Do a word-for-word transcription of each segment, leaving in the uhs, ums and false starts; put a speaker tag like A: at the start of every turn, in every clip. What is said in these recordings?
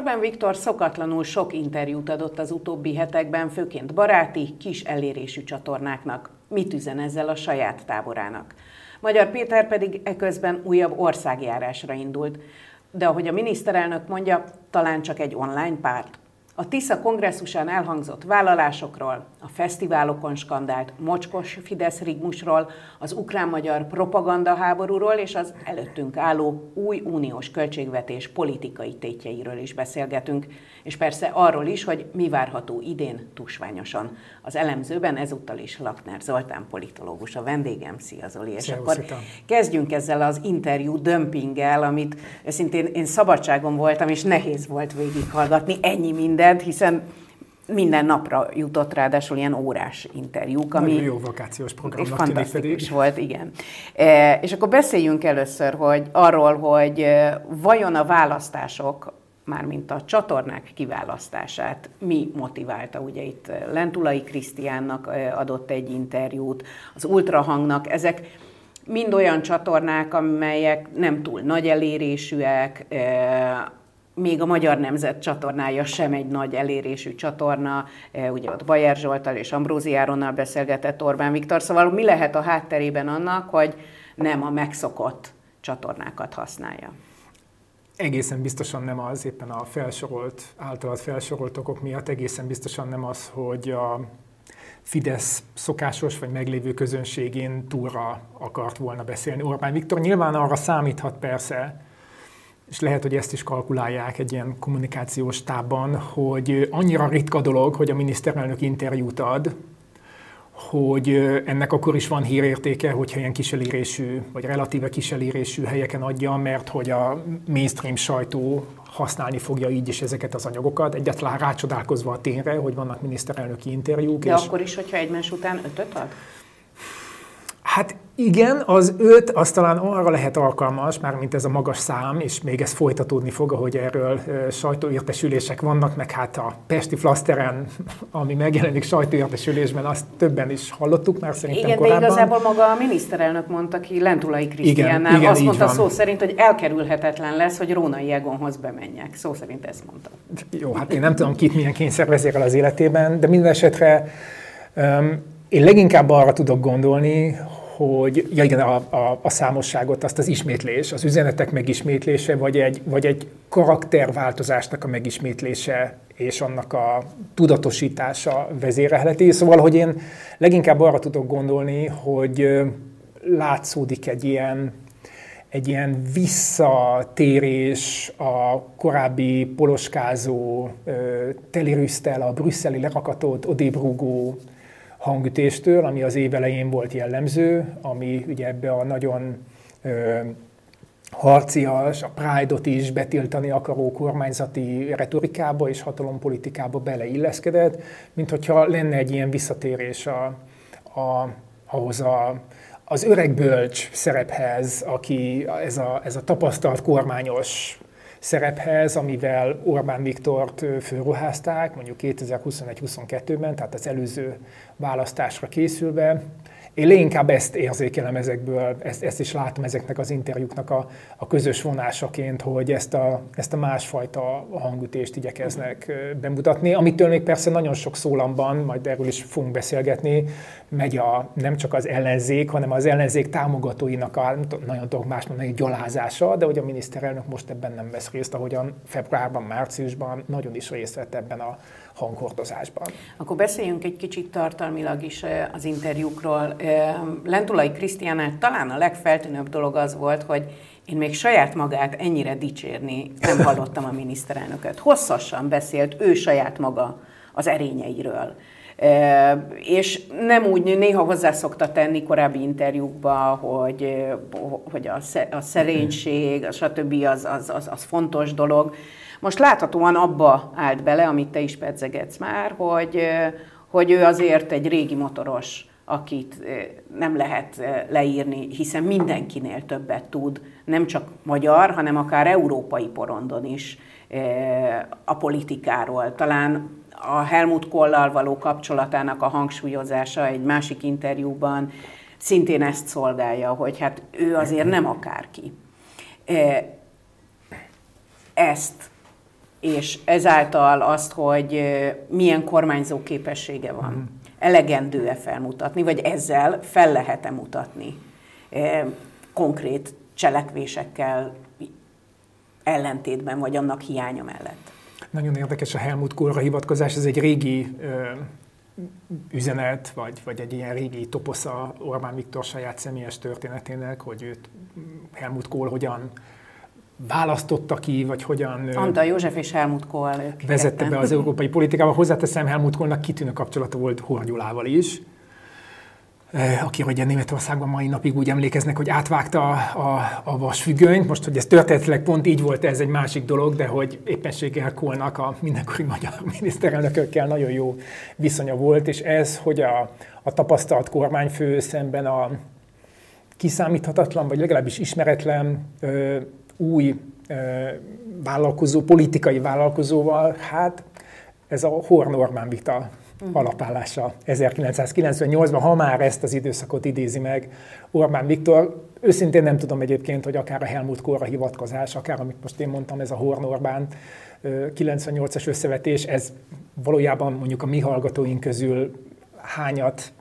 A: Orbán Viktor szokatlanul sok interjút adott az utóbbi hetekben, főként baráti, kis elérésű csatornáknak. Mit üzen ezzel a saját táborának? Magyar Péter pedig eközben újabb országjárásra indult. De ahogy a miniszterelnök mondja, talán csak egy online párt. A Tisza kongresszusán elhangzott vállalásokról, a fesztiválokon skandált mocskos Fidesz rigmusról, az ukrán-magyar propagandaháborúról és az előttünk álló új uniós költségvetés politikai tétjeiről is beszélgetünk, és persze arról is, hogy mi várható idén tusványosan. Az elemzőben ezúttal is Lakner Zoltán politológus a vendégem. Szia Zoli! És akkor kezdjünk ezzel az interjú dömpinggel, amit szintén én szabadságon voltam, és nehéz volt végighallgatni, ennyi mindent, hiszen minden napra jutott ráadásul ilyen órás interjúk, ami
B: nagyon jó vakációs programnak
A: fantasztikus volt, igen. E, és akkor beszéljünk először hogy arról, hogy vajon a választások, mármint a csatornák kiválasztását mi motiválta. Ugye itt Lentulai Krisztiánnak adott egy interjút, az Ultrahangnak, ezek mind olyan csatornák, amelyek nem túl nagy elérésűek, még a Magyar Nemzet csatornája sem egy nagy elérésű csatorna, ugye ott Bajer Zsolttal és Ambrózi Áronnal beszélgetett Orbán Viktor, szóval mi lehet a hátterében annak, hogy nem a megszokott csatornákat használja?
B: Egészen biztosan nem az, éppen a felsorolt, általad felsorolt okok miatt egészen biztosan nem az, hogy a Fidesz szokásos vagy meglévő közönségén túlra akart volna beszélni Orbán Viktor. Nyilván arra számíthat persze, és lehet, hogy ezt is kalkulálják egy ilyen kommunikációs tábban, hogy annyira ritka dolog, hogy a miniszterelnök interjút ad, hogy ennek akkor is van hírértéke, hogyha ilyen kiselérésű, vagy relatíve kiselérésű helyeken adja, mert hogy a mainstream sajtó használni fogja így is ezeket az anyagokat, egyáltalán rácsodálkozva a tényre, hogy vannak miniszterelnöki interjúk.
A: De
B: és
A: akkor is, hogyha egymás után ötöt ad?
B: Hát igen, az öt, az talán arra lehet alkalmas, mármint ez a magas szám, és még ez folytatódni fog, ahogy erről sajtóértesülések vannak, meg hát a pesti flaszteren, ami megjelenik sajtóértesülésben, azt többen is hallottuk már szerintem
A: igen,
B: korábban.
A: Igen, de igazából maga a miniszterelnök mondta ki Lentulai Krisztiánnál,
B: igen,
A: azt mondta
B: van.
A: szó szerint, hogy elkerülhetetlen lesz, hogy Rónai Egonhoz bemenjek. Szó szerint ezt mondta.
B: Jó, hát én nem tudom, kit milyen kényszer vezérel az életében, de minden esetre um, én leginkább arra tudok gondolni, hogy ja igen, a, a, a számosságot, azt az ismétlés, az üzenetek megismétlése, vagy egy, vagy egy karakterváltozásnak a megismétlése, és annak a tudatosítása vezérelheti. Szóval, hogy én leginkább arra tudok gondolni, hogy látszódik egy ilyen, egy ilyen visszatérés a korábbi poloskázó, telirűztel, a brüsszeli lerakatot odébrúgó hangütéstől, ami az év elején volt jellemző, ami ugye ebbe a nagyon ö, harcias, a Pride-ot is betiltani akaró kormányzati retorikába és hatalompolitikába beleilleszkedett, mint hogyha lenne egy ilyen visszatérés a, a, ahhoz a, az öreg bölcs szerephez, aki ez a, ez a tapasztalt kormányos szerephez, amivel Orbán Viktort fölruházták, mondjuk kétezer-huszonegy-huszonkettőben, tehát az előző választásra készülve. Én leginkább ezt érzékelem ezekből, ezt, ezt is látom ezeknek az interjúknak a, a közös vonásaként, hogy ezt a, ezt a másfajta hangütést igyekeznek bemutatni, amitől még persze nagyon sok szólamban, majd erről is fogunk beszélgetni, megy a, nem csak az ellenzék, hanem az ellenzék támogatóinak a, nagyon tudok más mondani, gyalázása, de hogy a miniszterelnök most ebben nem vesz részt, ahogyan februárban, márciusban nagyon is részt vett ebben a hanghordozásban.
A: Akkor beszéljünk egy kicsit tartalmilag is az interjúkról. Lentulai Krisztiánnál talán a legfeltűnőbb dolog az volt, hogy én még saját magát ennyire dicsérni nem hallottam a miniszterelnököt. Hosszasan beszélt ő saját maga az erényeiről. És nem úgy, néha hozzá szokta tenni korábbi interjúkba, hogy, hogy a szerénység, stb. Az, az, az, az fontos dolog. Most láthatóan abba állt bele, amit te is pedzegetsz már, hogy, hogy ő azért egy régi motoros, akit nem lehet leírni, hiszen mindenkinél többet tud, nem csak magyar, hanem akár európai porondon is a politikáról. Talán a Helmut Kohllal való kapcsolatának a hangsúlyozása egy másik interjúban szintén ezt szolgálja, hogy hát ő azért nem akárki. Ezt és ezáltal azt, hogy milyen kormányzó képessége van. Elegendő-e felmutatni, vagy ezzel fel lehet-e mutatni konkrét cselekvésekkel ellentétben, vagy annak hiánya mellett?
B: Nagyon érdekes a Helmut Kohlra hivatkozás, ez egy régi ö, üzenet, vagy, vagy egy ilyen régi toposza Orbán Viktor saját személyes történetének, hogy őt Helmut Kohl hogyan választotta ki, vagy hogyan
A: Antal József és Helmut Kohl
B: vezette ketten be az európai politikába. Hozzáteszem, Helmut Kohlnak kitűnő kapcsolata volt Horn Gyulával is, aki ugye Németországban mai napig úgy emlékeznek, hogy átvágta a, a, a vasfüggönyt. Most, hogy ez történetileg pont így volt, ez egy másik dolog, de hogy éppenséggel Kohlnak a mindenkori magyar miniszterelnökökkel nagyon jó viszonya volt, és ez, hogy a, a tapasztalt kormányfő szemben a kiszámíthatatlan, vagy legalábbis ismeretlen ö, új ö, vállalkozó, politikai vállalkozóval, hát ez a Horn-Orbán vita alapállása ezerkilencszázkilencvennyolcban, ha már ezt az időszakot idézi meg Orbán Viktor. Őszintén nem tudom egyébként, hogy akár a Helmut Kohlra hivatkozás, akár amit most én mondtam, ez a Horn-Orbán kilencvennyolcas összevetés, ez valójában mondjuk a mi hallgatóink közül hányat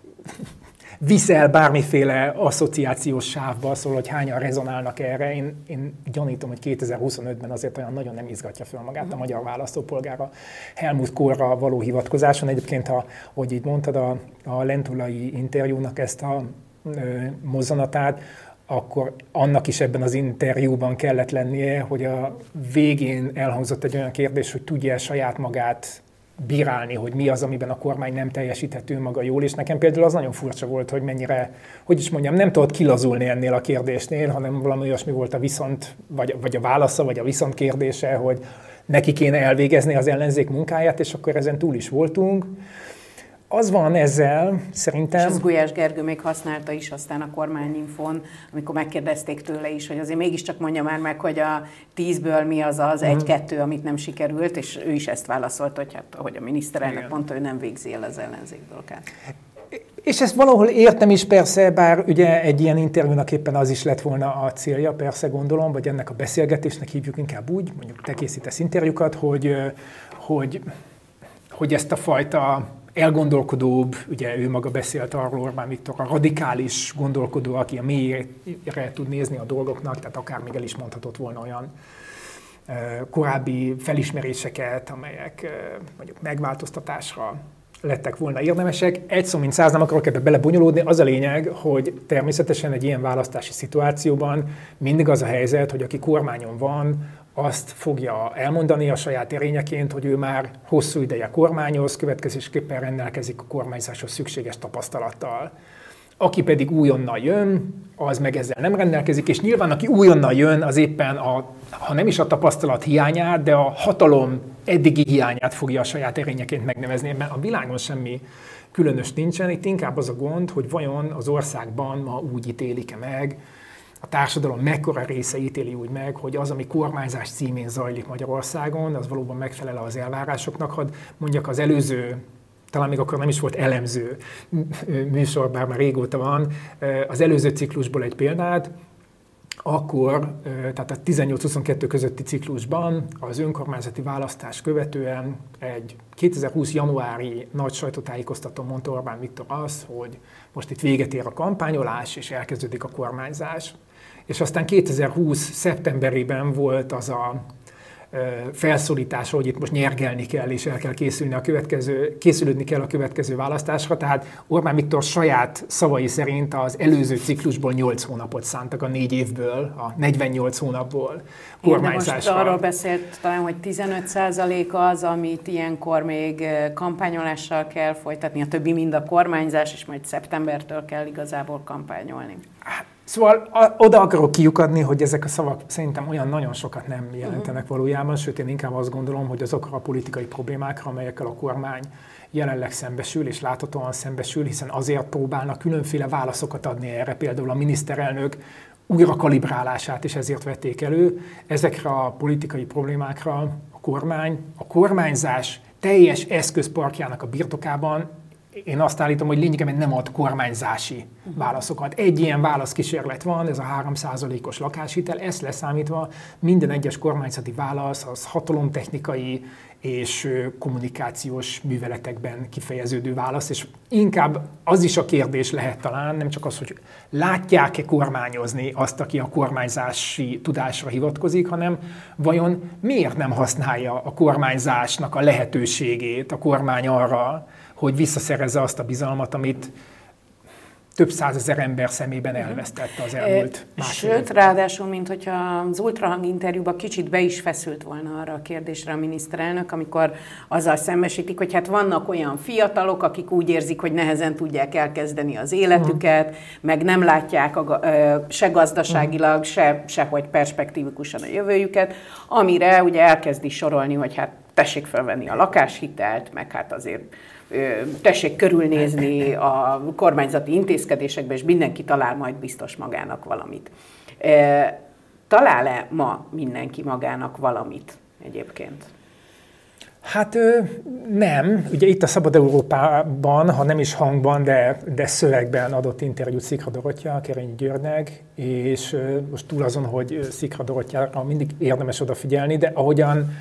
B: viszel bármiféle asszociációs sávba, szóval, hogy hányan rezonálnak erre. Én, én gyanítom, hogy kétezer-huszonötben azért olyan nagyon nem izgatja fel magát a magyar választópolgára Helmut Kohlra való hivatkozáson. Egyébként, ha, ahogy így mondtad, a, a lentulai interjúnak ezt a ö, mozzanatát, akkor annak is ebben az interjúban kellett lennie, hogy a végén elhangzott egy olyan kérdés, hogy tudja saját magát bírálni, hogy mi az, amiben a kormány nem teljesíthető maga jól, és nekem például az nagyon furcsa volt, hogy mennyire, hogy is mondjam, nem tudott kilazulni ennél a kérdésnél, hanem valami olyasmi volt a viszont, vagy, vagy a válasza, vagy a viszont kérdése, hogy neki kéne elvégezni az ellenzék munkáját, és akkor ezen túl is voltunk. Az van ezzel, szerintem...
A: És az Gulyás Gergő még használta is aztán a Kormányinfón, amikor megkérdezték tőle is, hogy azért mégiscsak mondja már meg, hogy a tízből mi az az egy-kettő, amit nem sikerült, és ő is ezt válaszolt, hogy hát, ahogy a miniszterelnök Igen. mondta, ő nem végzi el az ellenzék dolgát.
B: És ezt valahol értem is persze, bár ugye egy ilyen interjúnak éppen az is lett volna a célja, persze gondolom, vagy ennek a beszélgetésnek hívjuk inkább úgy, mondjuk te készítesz interjúkat, hogy, hogy, hogy ezt a fajta elgondolkodóbb, ugye ő maga beszélt arról, Orbán Viktor, a radikális gondolkodó, aki a mélyére tud nézni a dolgoknak, tehát akár még el is mondhatott volna olyan korábbi felismeréseket, amelyek mondjuk megváltoztatásra lettek volna érdemesek. Egy szó mint száz, nem akarok ebbe belebonyolódni, az a lényeg, hogy természetesen egy ilyen választási szituációban mindig az a helyzet, hogy aki kormányon van, azt fogja elmondani a saját erényeként, hogy ő már hosszú ideje kormányoz, következésképpen rendelkezik a kormányzáshoz szükséges tapasztalattal. Aki pedig újonnan jön, az meg ezzel nem rendelkezik, és nyilván aki újonnan jön, az éppen, a, ha nem is a tapasztalat hiányát, de a hatalom eddigi hiányát fogja a saját erényeként megnevezni, mert a világon semmi különös nincsen. Itt inkább az a gond, hogy vajon az országban ma úgy ítélik-e meg, a társadalom mekkora része ítéli úgy meg, hogy az, ami kormányzás címén zajlik Magyarországon, az valóban megfelel az elvárásoknak. Hadd mondjak, az előző, talán még akkor nem is volt elemző műsor, bár már régóta van, az előző ciklusból egy példát, akkor, tehát a tizennyolc-huszonkettő közötti ciklusban az önkormányzati választás követően egy kétezer-húsz januári nagy sajtótájékoztatón mondta Orbán Viktor azt, hogy most itt véget ér a kampányolás, és elkezdődik a kormányzás. És aztán kétezer-húsz szeptemberében volt az a felszólításra, hogy itt most nyergelni kell, és el kell készülni a következő, készülődni kell a következő választásra. Tehát Orbán Viktor saját szavai szerint az előző ciklusból nyolc hónapot szántak a négy évből, a negyvennyolc hónapból kormányzásra.
A: Most arról beszélt talán, hogy tizenöt százalék az, amit ilyenkor még kampányolással kell folytatni, a többi mind a kormányzás, és majd szeptembertől kell igazából kampányolni.
B: Szóval oda akarok kiukadni, hogy ezek a szavak szerintem olyan nagyon sokat nem jelentenek valójában, sőt én inkább azt gondolom, hogy azokra a politikai problémákra, amelyekkel a kormány jelenleg szembesül, és láthatóan szembesül, hiszen azért próbálnak különféle válaszokat adni erre, például a miniszterelnök újra kalibrálását is ezért vették elő. Ezekre a politikai problémákra a kormány, a kormányzás teljes eszközparkjának a birtokában én azt állítom, hogy lényegében nem ad kormányzási válaszokat. Egy ilyen válaszkísérlet van, ez a három százalékos lakáshitel, ezt leszámítva minden egyes kormányzati válasz az hatalomtechnikai és kommunikációs műveletekben kifejeződő válasz, és inkább az is a kérdés lehet talán, nem csak az, hogy látják-e kormányozni azt, aki a kormányzási tudásra hivatkozik, hanem vajon miért nem használja a kormányzásnak a lehetőségét a kormány arra, hogy visszaszerezze azt a bizalmat, amit több százezer ember szemében elvesztette az elmúlt másfél
A: Sőt, ráadásul, mint hogyha az ultrahang interjúban kicsit be is feszült volna arra a kérdésre a miniszterelnök, amikor azzal szembesítik, hogy hát vannak olyan fiatalok, akik úgy érzik, hogy nehezen tudják elkezdeni az életüket, uh-huh. meg nem látják a, se gazdaságilag, se, sehogy perspektívikusan a jövőjüket, amire ugye elkezdi sorolni, hogy hát tessék felvenni a lakáshitelt, meg hát azért tessék körülnézni a kormányzati intézkedésekbe, és mindenki talál majd biztos magának valamit. Talál-e ma mindenki magának valamit egyébként?
B: Hát nem. Ugye itt a Szabad Európában, ha nem is hangban, de, de szövegben adott interjút Szikra Dorottya, Kerényi Györgynek, és most túl azon, hogy Szikra Dorottjára mindig érdemes odafigyelni, de ahogyan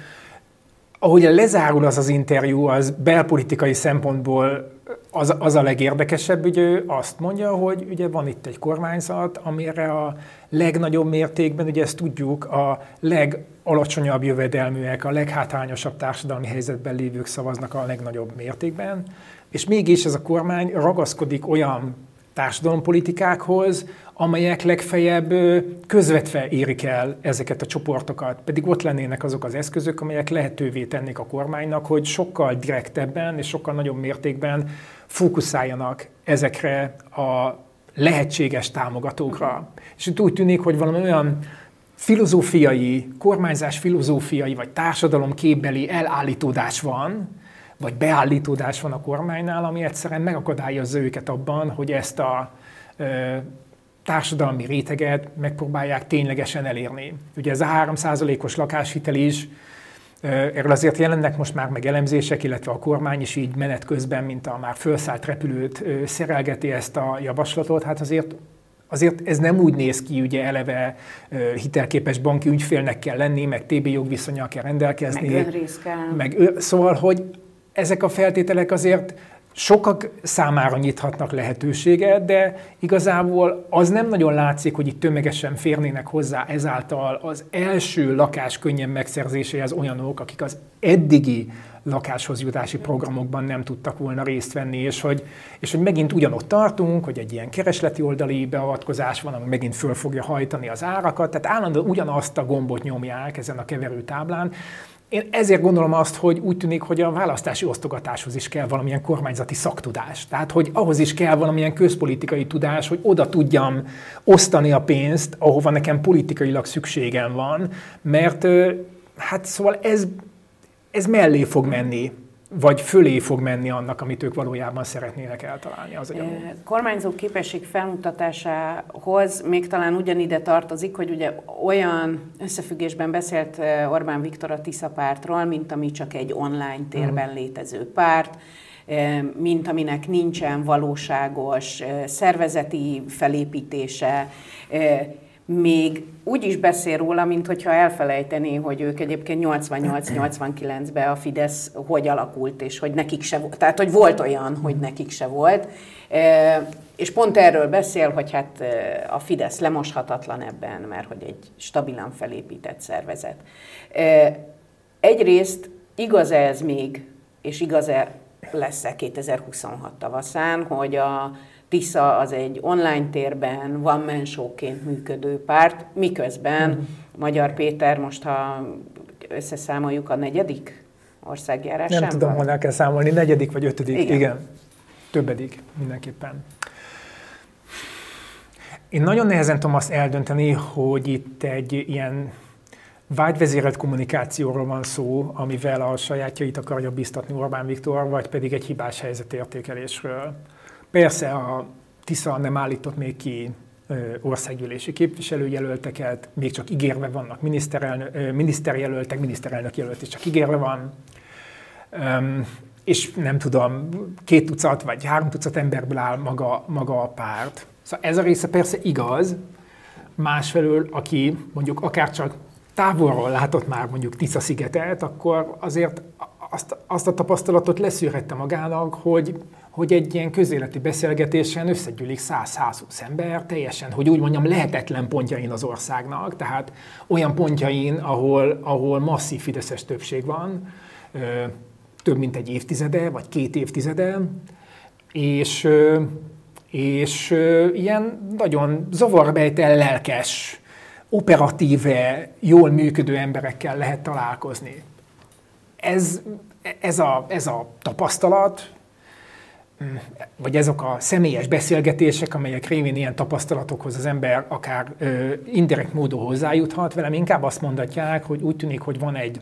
B: Ahogyan lezárul az az interjú, az belpolitikai szempontból az, az a legérdekesebb, ugye ő azt mondja, hogy ugye van itt egy kormányzat, amire a legnagyobb mértékben, ugye ezt tudjuk, a legalacsonyabb jövedelműek, a leghátrányosabb társadalmi helyzetben lévők szavaznak a legnagyobb mértékben, és mégis ez a kormány ragaszkodik olyan társadalompolitikákhoz, amelyek legfeljebb közvetve érik el ezeket a csoportokat. Pedig ott lennének azok az eszközök, amelyek lehetővé tennék a kormánynak, hogy sokkal direktebben és sokkal nagyobb mértékben fókuszáljanak ezekre a lehetséges támogatókra. És itt úgy tűnik, hogy valami olyan filozófiai, kormányzás filozófiai vagy társadalomképbeli elállítódás van, vagy beállítódás van a kormánynál, ami egyszerűen megakadályozza őket abban, hogy ezt a ö, társadalmi réteget megpróbálják ténylegesen elérni. Ugye ez a három százalékos lakáshitel is, ö, erről azért jelennek most már meg elemzések, illetve a kormány is így menet közben, mint a már felszállt repülőt ö, szerelgeti ezt a javaslatot. Hát azért, azért ez nem úgy néz ki, ugye eleve ö, hitelképes banki ügyfélnek kell lenni, meg té bé jogviszonnyal kell rendelkezni.
A: Meg önrész kell.
B: Meg, szóval, hogy ezek a feltételek azért sokak számára nyithatnak lehetőséget, de igazából az nem nagyon látszik, hogy itt tömegesen férnének hozzá ezáltal az első lakás könnyen megszerzéséhez olyanok, akik az eddigi lakáshoz jutási programokban nem tudtak volna részt venni, és hogy, és hogy megint ugyanott tartunk, hogy egy ilyen keresleti oldali beavatkozás van, ami megint föl fogja hajtani az árakat, tehát állandóan ugyanazt a gombot nyomják ezen a keverőtáblán. Én ezért gondolom azt, hogy úgy tűnik, hogy a választási osztogatáshoz is kell valamilyen kormányzati szaktudás. Tehát, hogy ahhoz is kell valamilyen közpolitikai tudás, hogy oda tudjam osztani a pénzt, ahova nekem politikailag szükségem van, mert hát szóval ez, ez mellé fog menni, vagy fölé fog menni annak, amit ők valójában szeretnének eltalálni az agyamon.
A: Kormányzó képesség felmutatásához még talán ugyanide tartozik, hogy ugye olyan összefüggésben beszélt Orbán Viktor a Tisza pártról, mint ami csak egy online térben létező párt, mint aminek nincsen valóságos szervezeti felépítése, még úgy is beszél róla, mint hogyha elfelejtené, hogy ők egyébként nyolcvannyolc nyolcvankilencben a Fidesz hogy alakult, és hogy nekik se volt. Tehát, hogy volt olyan, hogy nekik se volt. És pont erről beszél, hogy hát a Fidesz lemoshatatlan ebben, mert hogy egy stabilan felépített szervezet. Egyrészt igaz ez még, és igaz-e lesz-e kétezer-huszonhat tavaszán, hogy a Tisza az egy online térben one-man show-ként működő párt, miközben mm. Magyar Péter most, ha összeszámoljuk, a negyedik országjárásában.
B: Nem tudom, hol kell számolni, negyedik vagy ötödik, igen. igen. Többedik mindenképpen. Én nagyon nehezen tudom azt eldönteni, hogy itt egy ilyen vágyvezérelt kommunikációról van szó, amivel a sajátjait akarja biztatni Orbán Viktor, vagy pedig egy hibás helyzetértékelésről. Persze a Tisza nem állított még ki országgyűlési képviselőjelölteket, még csak ígérve vannak miniszterjelöltek, miniszterelnök jelölt is csak ígérve van. és nem tudom, két tucat vagy három tucat emberből áll maga, maga a párt. Szóval ez a része persze igaz, másfelől, aki mondjuk akár csak távolról látott már mondjuk Tisza-szigetet, akkor azért azt, azt a tapasztalatot leszűrhette magának, hogy, hogy egy ilyen közéleti beszélgetésen összegyűlik száz-százhúsz ember, teljesen, hogy úgy mondjam, lehetetlen pontjain az országnak, tehát olyan pontjain, ahol, ahol masszív fideszes többség van, több mint egy évtizede, vagy két évtizede, és, és ilyen nagyon zavarbejtel, lelkes, operatíve, jól működő emberekkel lehet találkozni. Ez, ez, a, ez a tapasztalat, vagy ezek a személyes beszélgetések, amelyek révén ilyen tapasztalatokhoz az ember akár ö, indirekt módon hozzájuthat, velem inkább azt mondatják, hogy úgy tűnik, hogy van egy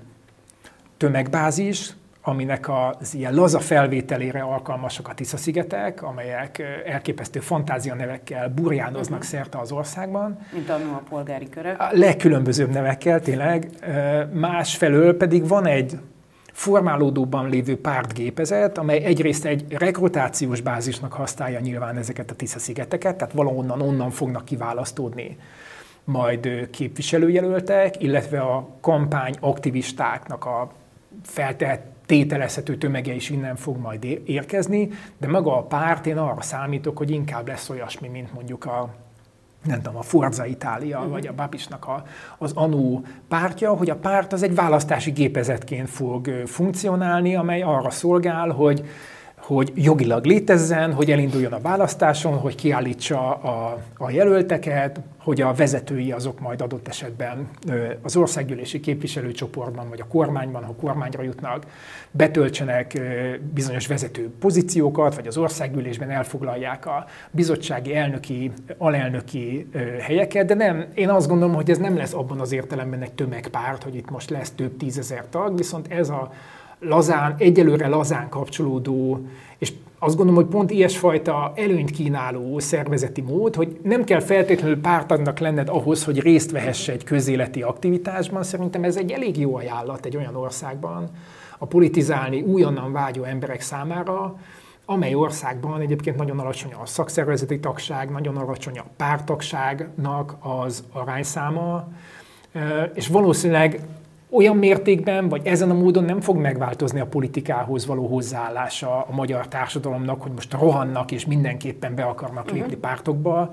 B: tömegbázis, aminek az ilyen laza felvételére alkalmasak a Tisza-szigetek, amelyek elképesztő fantázianevekkel burjánoznak uh-huh. szerte az országban.
A: Mint annó a polgári körök.
B: A legkülönbözőbb nevekkel, tényleg. Másfelől pedig van egy formálódóban lévő pártgépezet, amely egyrészt egy rekrutációs bázisnak használja nyilván ezeket a Tisza-szigeteket, tehát valahonnan onnan fognak kiválasztódni majd képviselőjelöltek, illetve a kampány aktivistáknak a feltételezhető tömege is innen fog majd érkezni, de maga a párt, én arra számítok, hogy inkább lesz olyasmi, mint mondjuk a, nem tudom, a Forza Italia, uh-huh. vagy a Babisnak a, az anú pártja, hogy a párt az egy választási gépezetként fog funkcionálni, amely arra szolgál, hogy hogy jogilag létezzen, hogy elinduljon a választáson, hogy kiállítsa a, a jelölteket, hogy a vezetői azok majd adott esetben az országgyűlési képviselőcsoportban, vagy a kormányban, ha kormányra jutnak, betöltsenek bizonyos vezető pozíciókat, vagy az országgyűlésben elfoglalják a bizottsági elnöki, alelnöki helyeket, de nem, én azt gondolom, hogy ez nem lesz abban az értelemben egy tömegpárt, hogy itt most lesz több tízezer tag, viszont ez a lazán, egyelőre lazán kapcsolódó, és azt gondolom, hogy pont ilyesfajta előnyt kínáló szervezeti mód, hogy nem kell feltétlenül pártagnak lenned ahhoz, hogy részt vehesse egy közéleti aktivitásban. Szerintem ez egy elég jó ajánlat egy olyan országban a politizálni újonnan vágyó emberek számára, amely országban egyébként nagyon alacsony a szakszervezeti tagság, nagyon alacsony a párttagságnak az arányszáma, és valószínűleg olyan mértékben, vagy ezen a módon nem fog megváltozni a politikához való hozzáállása a magyar társadalomnak, hogy most rohannak és mindenképpen be akarnak lépni uh-huh. pártokba.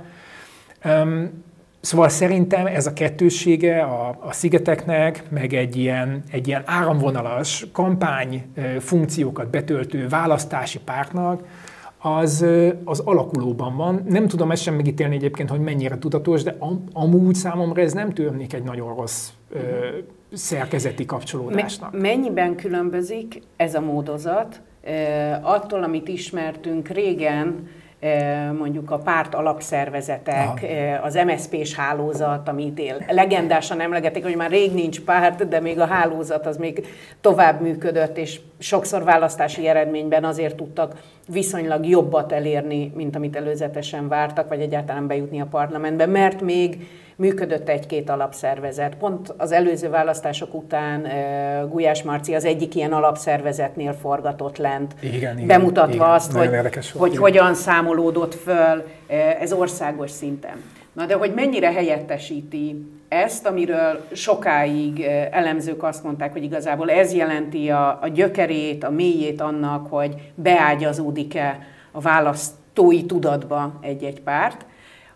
B: Um, szóval szerintem ez a kettőssége a, a szigeteknek, meg egy ilyen, egy ilyen áramvonalas kampány funkciókat betöltő választási pártnak, az, az alakulóban van. Nem tudom ezt sem megítélni egyébként, hogy mennyire tudatos, de am, amúgy számomra ez nem tűnik egy nagyon rossz ö, szerkezeti kapcsolódásnak.
A: Mennyiben különbözik ez a módozat attól, amit ismertünk régen, mondjuk a párt alapszervezetek, Aha. az em es zé pés hálózat, amit él. Legendásan emlegetik, hogy már rég nincs párt, de még a hálózat az még tovább működött, és sokszor választási eredményben azért tudtak viszonylag jobbat elérni, mint amit előzetesen vártak, vagy egyáltalán bejutni a parlamentbe, mert még működött egy-két alapszervezet. Pont az előző választások után uh, Gulyás Marci az egyik ilyen alapszervezetnél forgatott lent, igen, igen, bemutatva igen, azt, hogy, hogy hogyan számolódott föl uh, ez országos szinten. Na de hogy mennyire helyettesíti ezt, amiről sokáig uh, elemzők azt mondták, hogy igazából ez jelenti a, a gyökerét, a mélyét annak, hogy beágyazódik-e a választói tudatba egy-egy párt.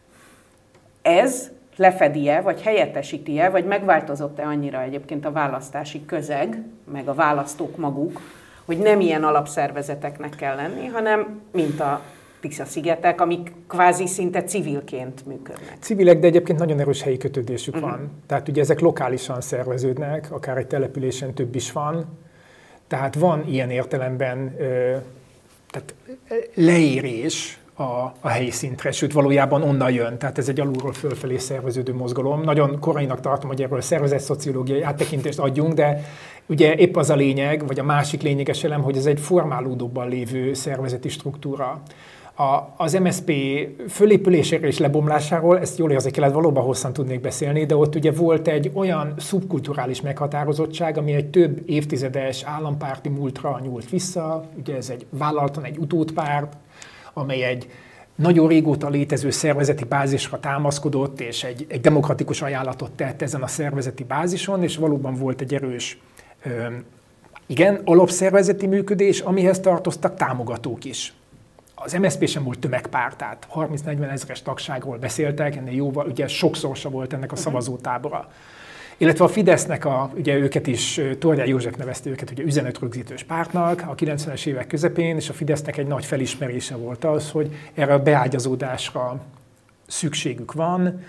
A: Ez lefedi-e, vagy helyettesíti-e, vagy megváltozott-e annyira egyébként a választási közeg, meg a választók maguk, hogy nem ilyen alapszervezeteknek kell lenni, hanem mint a Tisza-szigetek, amik kvázi szinte civilként működnek.
B: Civilek, de egyébként nagyon erős helyi kötődésük uh-huh. van. Tehát ugye ezek lokálisan szerveződnek, akár egy településen több is van. Tehát van ilyen értelemben ö, tehát leérés a, a helyi szintre, sőt valójában onnan jön. Tehát ez egy alulról fölfelé szerveződő mozgalom. Nagyon korainak tartom, hogy erről szervezet-szociológiai áttekintést adjunk, de ugye épp az a lényeg, vagy a másik lényeges elem, hogy ez egy formálódóban lévő szervezeti struktúra. A, az em es zé pé fölépüléséről és lebomlásáról, ezt jól érzékeled, valóban hosszan tudnék beszélni, de ott ugye volt egy olyan szubkulturális meghatározottság, ami egy több évtizedes állampárti múltra nyúlt vissza. Ugye ez egy vállaltan egy utódpárt, amely egy nagyon régóta létező szervezeti bázisra támaszkodott, és egy, egy demokratikus ajánlatot tett ezen a szervezeti bázison, és valóban volt egy erős, ö, igen, alapszervezeti működés, amihez tartoztak támogatók is. Az em es zé pé sem volt tömegpárt, tehát harminc-negyven ezeres tagságról beszéltek, ennél jóval, ugye sokszorsa volt ennek a szavazótábora. Illetve a Fidesznek, a, ugye őket is, Torján József nevezte őket ugye üzenetrögzítős pártnak a kilencvenes évek közepén, és a Fidesznek egy nagy felismerése volt az, hogy erre a beágyazódásra szükségük van,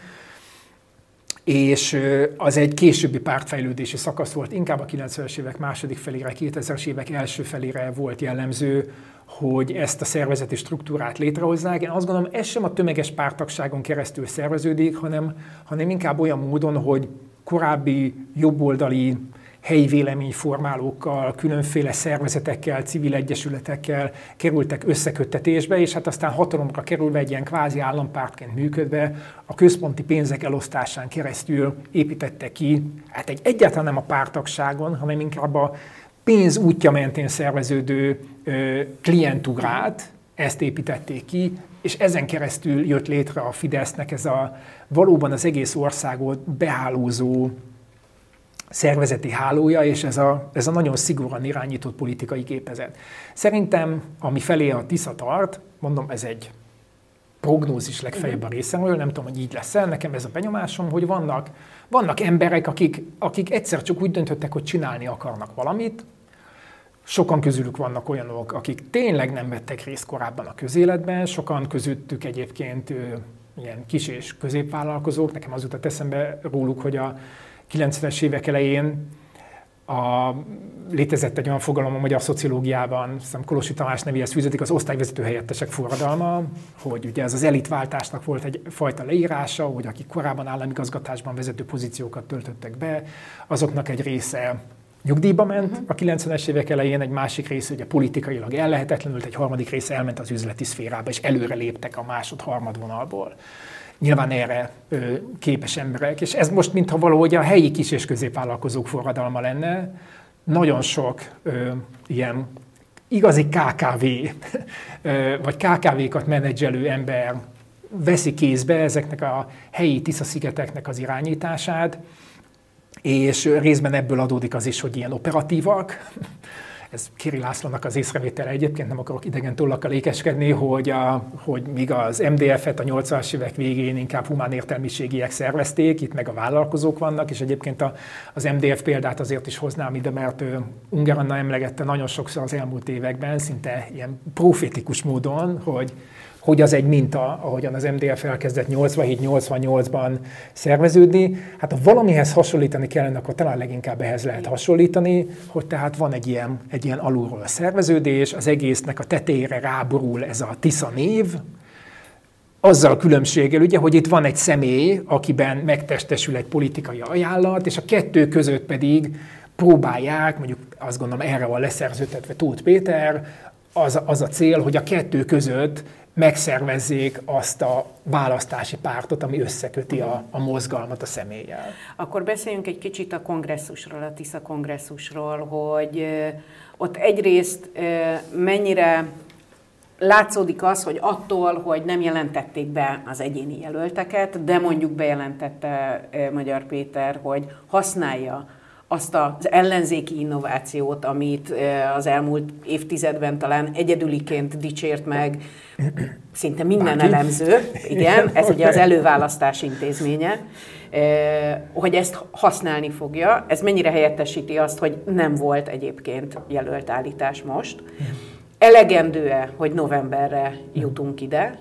B: és az egy későbbi pártfejlődési szakasz volt, inkább a kilencvenes évek második felére, kétezres évek első felére volt jellemző, hogy ezt a szervezeti struktúrát létrehozzák. Én azt gondolom, ez sem a tömeges párttagságon keresztül szerveződik, hanem, hanem inkább olyan módon, hogy korábbi jobboldali helyi véleményformálókkal, különféle szervezetekkel, civil egyesületekkel kerültek összeköttetésbe, és hát aztán hatalomra kerülve egy ilyen kvázi állampártként működve a központi pénzek elosztásán keresztül építette ki, hát egy egyáltalán nem a párttagságon, hanem inkább a pénz útja mentén szerveződő ö, klientúrát, ezt építették ki, és ezen keresztül jött létre a Fidesznek ez a valóban az egész országot behálózó szervezeti hálója, és ez a, ez a nagyon szigorúan irányított politikai gépezet. Szerintem, ami felé a Tisza tart, mondom, ez egy prognózis legfeljebb a részemről, nem tudom, hogy így lesz-e, nekem ez a benyomásom, hogy vannak, vannak emberek, akik, akik egyszer csak úgy döntöttek, hogy csinálni akarnak valamit. Sokan közülük vannak olyanok, akik tényleg nem vettek részt korábban a közéletben, sokan közöttük egyébként ilyen kis és középvállalkozók. Nekem az jutott eszembe róluk, hogy a kilencvenes évek elején a, létezett egy olyan fogalom a magyar szociológiában, hiszem Kolossy Tamás nevéhez fűződik, az osztályvezető helyettesek forradalma, hogy ugye ez az elitváltásnak volt egy fajta leírása, hogy akik korábban államigazgatásban vezető pozíciókat töltöttek be, azoknak egy része nyugdíjba ment a kilencvenes évek elején, egy másik része ugye politikailag ellehetetlenült, egy harmadik része elment az üzleti szférába, és előre léptek a másod-harmad vonalból. Nyilván erre ö, képes emberek, és ez most mintha valahogy a helyi kis- és középvállalkozók forradalma lenne. Nagyon sok ö, ilyen igazi ká ká vé, ö, vagy ká ká vékat menedzselő ember veszi kézbe ezeknek a helyi Tisza-szigeteknek az irányítását, és részben ebből adódik az is, hogy ilyen operatívak. Ez Kéri Lászlónak az észrevétele egyébként, nem akarok idegen tollakkal ékeskedni, hogy, a, hogy míg az em dé ef-et a nyolcvanas évek végén inkább humán értelmiségiek szervezték, itt meg a vállalkozók vannak, és egyébként a, az em dé ef példát azért is hoznám ide, mert Unger Anna emlegette nagyon sokszor az elmúlt években, szinte ilyen profétikus módon, hogy hogy az egy minta, ahogyan az em dé ef elkezdett nyolcvanhét nyolcvannyolcban szerveződni. Hát ha valamihez hasonlítani kellene, akkor talán leginkább ehhez lehet hasonlítani, hogy tehát van egy ilyen, egy ilyen alulról szerveződés, az egésznek a tetejére ráborul ez a Tisza név, azzal különbséggel, ugye, hogy itt van egy személy, akiben megtestesül egy politikai ajánlat, és a kettő között pedig próbálják, mondjuk azt gondolom erre van leszerződtetve Tóth Péter, az, az a cél, hogy a kettő között megszervezzék azt a választási pártot, ami összeköti a, a mozgalmat a személlyel.
A: Akkor beszéljünk egy kicsit a kongresszusról, a Tisza kongresszusról, hogy ott egyrészt mennyire látszódik az, hogy attól, hogy nem jelentették be az egyéni jelölteket, de mondjuk bejelentette Magyar Péter, hogy használja azt az ellenzéki innovációt, amit az elmúlt évtizedben talán egyedüliként dicsért meg szinte minden Bárki? elemző, igen, ez ugye az előválasztás intézménye, hogy ezt használni fogja. Ez mennyire helyettesíti azt, hogy nem volt egyébként jelölt állítás most. Elegendő-e, hogy novemberre jutunk ide?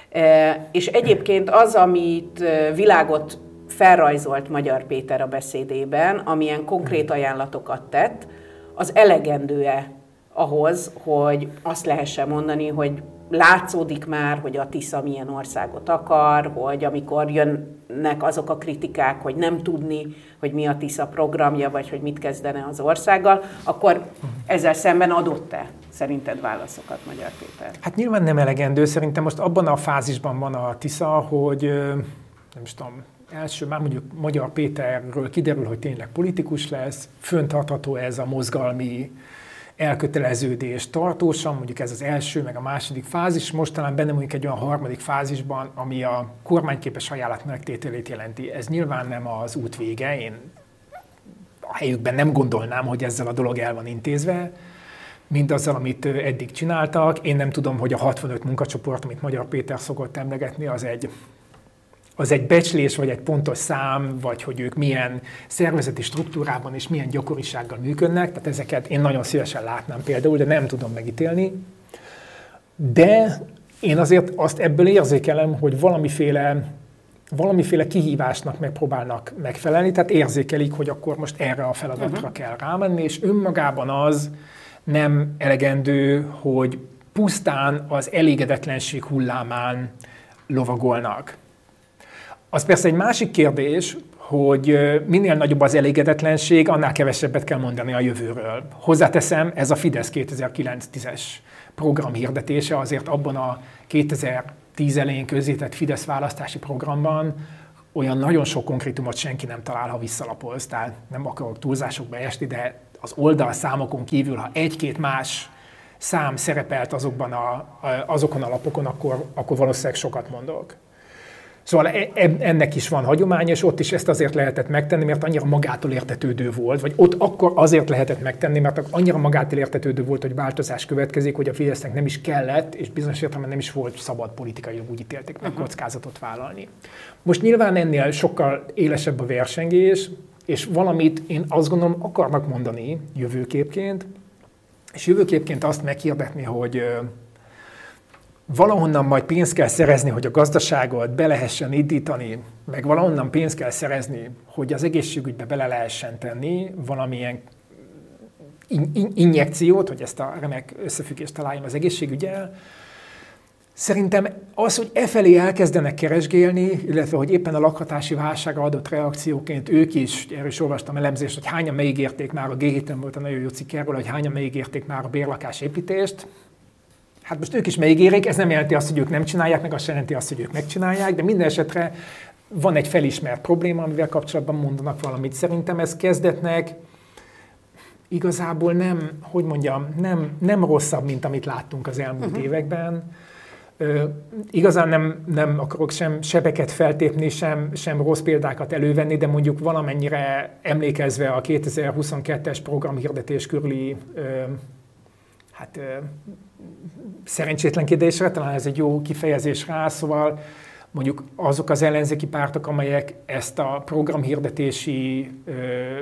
A: És egyébként az, amit világot felrajzolt Magyar Péter a beszédében, amilyen konkrét ajánlatokat tett, az elegendő-e ahhoz, hogy azt lehessen mondani, hogy látszódik már, hogy a Tisza milyen országot akar, hogy amikor jönnek azok a kritikák, hogy nem tudni, hogy mi a Tisza programja, vagy hogy mit kezdene az országgal, akkor ezzel szemben adott-e szerinted válaszokat, Magyar Péter?
B: Hát nyilván nem elegendő. Szerintem most abban a fázisban van a Tisza, hogy nem is tudom, első, már mondjuk Magyar Péterről kiderül, hogy tényleg politikus lesz, föntartható ez a mozgalmi elköteleződés tartósan, mondjuk ez az első, meg a második fázis, most talán benne mondjuk egy olyan harmadik fázisban, ami a kormányképes ajánlat megtételét jelenti. Ez nyilván nem az út vége, én a helyükben nem gondolnám, hogy ezzel a dolog el van intézve, mindazzal, amit eddig csináltak. Én nem tudom, hogy a hatvanöt munkacsoport, amit Magyar Péter szokott emlegetni, az egy az egy becslés, vagy egy pontos szám, vagy hogy ők milyen szervezeti struktúrában és milyen gyakorisággal működnek. Tehát ezeket én nagyon szívesen látnám például, de nem tudom megítélni. De én azért azt ebből érzékelem, hogy valamiféle, valamiféle kihívásnak megpróbálnak megfelelni, tehát érzékelik, hogy akkor most erre a feladatra uh-huh. kell rámenni, és önmagában az nem elegendő, hogy pusztán az elégedetlenség hullámán lovagolnak. Az persze egy másik kérdés, hogy minél nagyobb az elégedetlenség, annál kevesebbet kell mondani a jövőről. Hozzáteszem, ez a Fidesz kétezer-kilenc-tízes program hirdetése, azért abban a kétezer-tíz elején közzétett Fidesz választási programban olyan nagyon sok konkrétumot senki nem talál, ha visszalapolsz, tehát nem akarok túlzásokba esni, de az oldalszámokon kívül, ha egy-két más szám szerepelt azokban a, azokon a lapokon, akkor, akkor valószínűleg sokat mondok. Szóval ennek is van hagyománya, és ott is ezt azért lehetett megtenni, mert annyira magától értetődő volt, vagy ott akkor azért lehetett megtenni, mert annyira magától értetődő volt, hogy változás következik, hogy a Fidesznek nem is kellett, és bizonyos értelemben nem is volt szabad politikailag, úgy ítélték meg, uh-huh. kockázatot vállalni. Most nyilván ennél sokkal élesebb a versengés, és valamit én azt gondolom akarnak mondani jövőképként, és jövőképként azt meghirdetni, hogy valahonnan majd pénzt kell szerezni, hogy a gazdaságot be lehessen indítani, meg valahonnan pénzt kell szerezni, hogy az egészségügybe bele lehessen tenni valamilyen in- in- injekciót, hogy ezt a remek összefüggést találjam az egészségügyel. Szerintem az, hogy e felé elkezdenek keresgélni, illetve hogy éppen a lakhatási válságra adott reakcióként ők is, erről is olvastam elemzést, hogy hányan megígérték már, a gé héten volt a nagyon jó cikk erről, hogy hányan megígérték már a bérlakásépítést. Hát most ők is megígérik, ez nem jelenti azt, hogy ők nem csinálják, meg azt sem jelenti azt, hogy ők megcsinálják, de minden esetre van egy felismert probléma, amivel kapcsolatban mondanak valamit. Szerintem ez kezdetnek igazából nem, hogy mondjam, nem, nem rosszabb, mint amit láttunk az elmúlt uh-huh. években. Ö, igazán nem, nem akarok sem sebeket feltépni, sem, sem rossz példákat elővenni, de mondjuk valamennyire emlékezve a kétezer-huszonkettes programhirdetés körüli ö, hát, ö, szerencsétlenkedésre, talán ez egy jó kifejezés rá, szóval mondjuk azok az ellenzéki pártok, amelyek ezt a programhirdetési ö,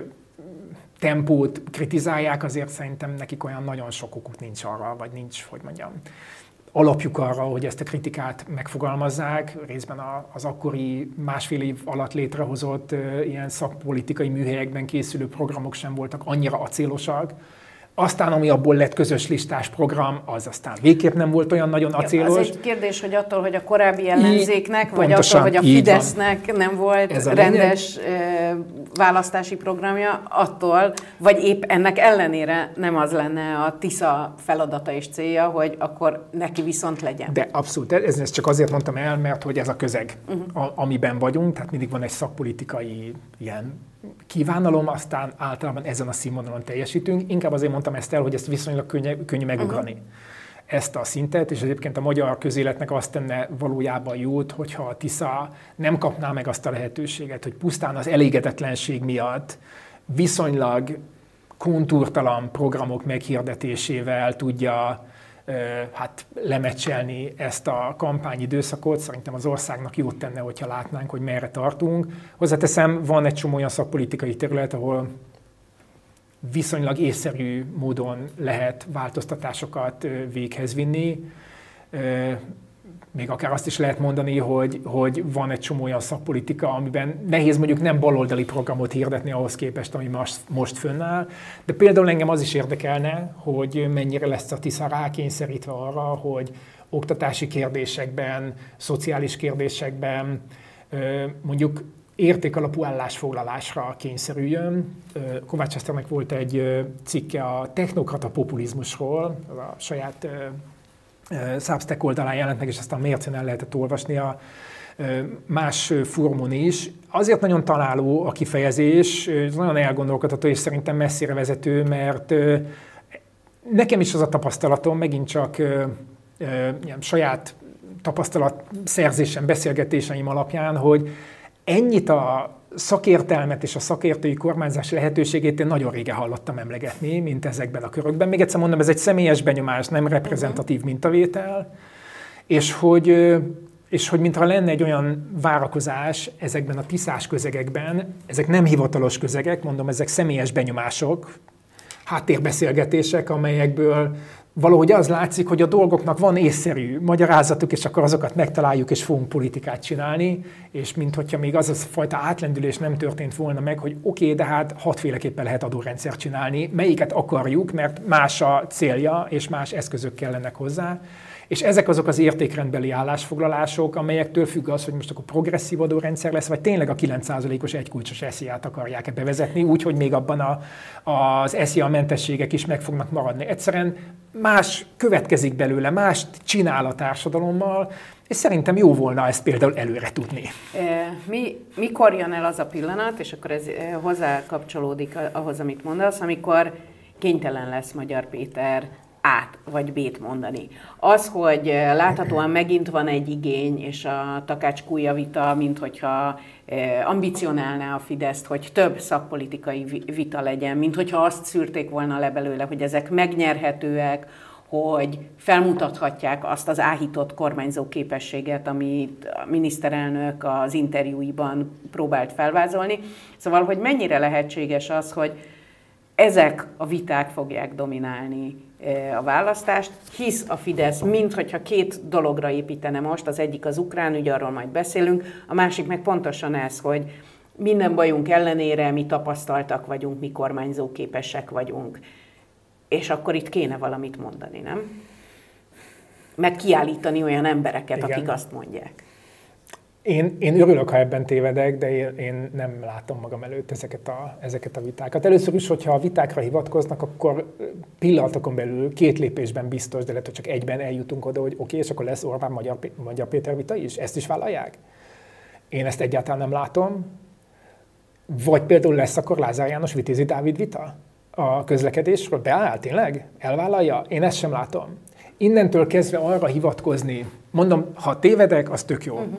B: tempót kritizálják, azért szerintem nekik olyan nagyon sok okuk nincs arra, vagy nincs, hogy mondjam, alapjuk arra, hogy ezt a kritikát megfogalmazzák. Részben az akkori másfél év alatt létrehozott ö, ilyen szakpolitikai műhelyekben készülő programok sem voltak annyira acélosak. Aztán, ami abból lett közös listás program, az aztán végképp nem volt olyan nagyon acélos.
A: Az egy kérdés, hogy attól, hogy a korábbi ellenzéknek, vagy attól, hogy a Fidesznek nem volt rendes lényeg. választási programja, attól, vagy épp ennek ellenére nem az lenne a Tisza feladata és célja, hogy akkor neki viszont legyen.
B: De abszolút, ez, ezt csak azért mondtam el, mert hogy ez a közeg, uh-huh. a, amiben vagyunk, tehát mindig van egy szakpolitikai ilyen kívánalom, aztán általában ezen a színvonalon teljesítünk. Inkább azért mondtam ezt el, hogy ezt viszonylag könnyű, könnyű megugrani. Uh-huh. Ezt a szintet, és egyébként a magyar közéletnek azt tenne valójában jót, hogyha a Tisza nem kapná meg azt a lehetőséget, hogy pusztán az elégedetlenség miatt viszonylag kontúrtalan programok meghirdetésével tudja hát lemecselni ezt a kampányidőszakot. Szerintem az országnak jót tenne, hogyha látnánk, hogy merre tartunk. Hozzáteszem, van egy csomó olyan szakpolitikai terület, ahol viszonylag észszerű módon lehet változtatásokat véghez vinni. Még akár azt is lehet mondani, hogy, hogy van egy csomó olyan szakpolitika, amiben nehéz mondjuk nem baloldali programot hirdetni ahhoz képest, ami most, most fönnáll. De például engem az is érdekelne, hogy mennyire lesz a Tisza rákényszerítve arra, hogy oktatási kérdésekben, szociális kérdésekben mondjuk értékalapú állásfoglalásra kényszerüljön. Kovács Eszternek volt egy cikke a technokrata populizmusról, a saját Substack oldalán jelent meg, és aztán a Mércén el lehetett olvasni a más fórumon is. Azért nagyon találó a kifejezés, nagyon elgondolkodható, és szerintem messzire vezető, mert nekem is az a tapasztalatom, megint csak ilyen saját tapasztalatszerzésem, beszélgetéseim alapján, hogy ennyit a szakértelmet és a szakértői kormányzás lehetőségét én nagyon régen hallottam emlegetni, mint ezekben a körökben. Még egyszer mondom, ez egy személyes benyomás, nem reprezentatív mintavétel, és hogy, és hogy mintha lenne egy olyan várakozás ezekben a tiszás közegekben, ezek nem hivatalos közegek, mondom, ezek személyes benyomások, háttérbeszélgetések, amelyekből valahogy az látszik, hogy a dolgoknak van észszerű magyarázatuk, és akkor azokat megtaláljuk, és fogunk politikát csinálni, és minthogyha még az a fajta átlendülés nem történt volna meg, hogy oké, okay, de hát hatféleképpen lehet adórendszert csinálni, melyiket akarjuk, mert más a célja, és más eszközök kellenek hozzá. És ezek azok az értékrendbeli állásfoglalások, amelyektől függ az, hogy most akkor progresszív adórendszer lesz, vagy tényleg a kilenc százalékos egykulcsos es zé á-t akarják-e bevezetni, úgyhogy még abban a, az es zé á-mentességek is meg fognak maradni. Egyszerűen más következik belőle, más csinál a társadalommal, és szerintem jó volna ezt például előre tudni.
A: Mi, mikor jön el az a pillanat, és akkor ez hozzá kapcsolódik ahhoz, amit mondasz, amikor kénytelen lesz Magyar Péter át vagy bét mondani. Az, hogy láthatóan megint van egy igény, és a Takács-Kúja vita, minthogyha ambicionálná a Fideszt, hogy több szakpolitikai vita legyen, minthogyha azt szűrték volna le belőle, hogy ezek megnyerhetőek, hogy felmutathatják azt az áhított kormányzó képességet, amit a miniszterelnök az interjúiban próbált felvázolni. Szóval, hogy mennyire lehetséges az, hogy ezek a viták fogják dominálni a választást, hisz a Fidesz, minthogyha két dologra építene most, az egyik az ukrán ügy, arról majd beszélünk, a másik meg pontosan ez, hogy minden bajunk ellenére mi tapasztaltak vagyunk, mi kormányzó képesek vagyunk. És akkor itt kéne valamit mondani, nem? Meg kiállítani olyan embereket, igen, akik azt mondják.
B: Én, én örülök, ha ebben tévedek, de én, én nem látom magam előtt ezeket a, ezeket a vitákat. Először is, hogyha a vitákra hivatkoznak, akkor pillanatokon belül két lépésben biztos, de lehet, hogy csak egyben eljutunk oda, hogy oké, okay, és akkor lesz Orbán Magyar, Magyar Péter vita is? Ezt is vállalják? Én ezt egyáltalán nem látom. Vagy például lesz akkor Lázár János Vitézi Dávid vita a közlekedésről? Beáll tényleg? Elvállalja? Én ezt sem látom. Innentől kezdve arra hivatkozni, mondom, ha tévedek, az tök jó. Uh-huh.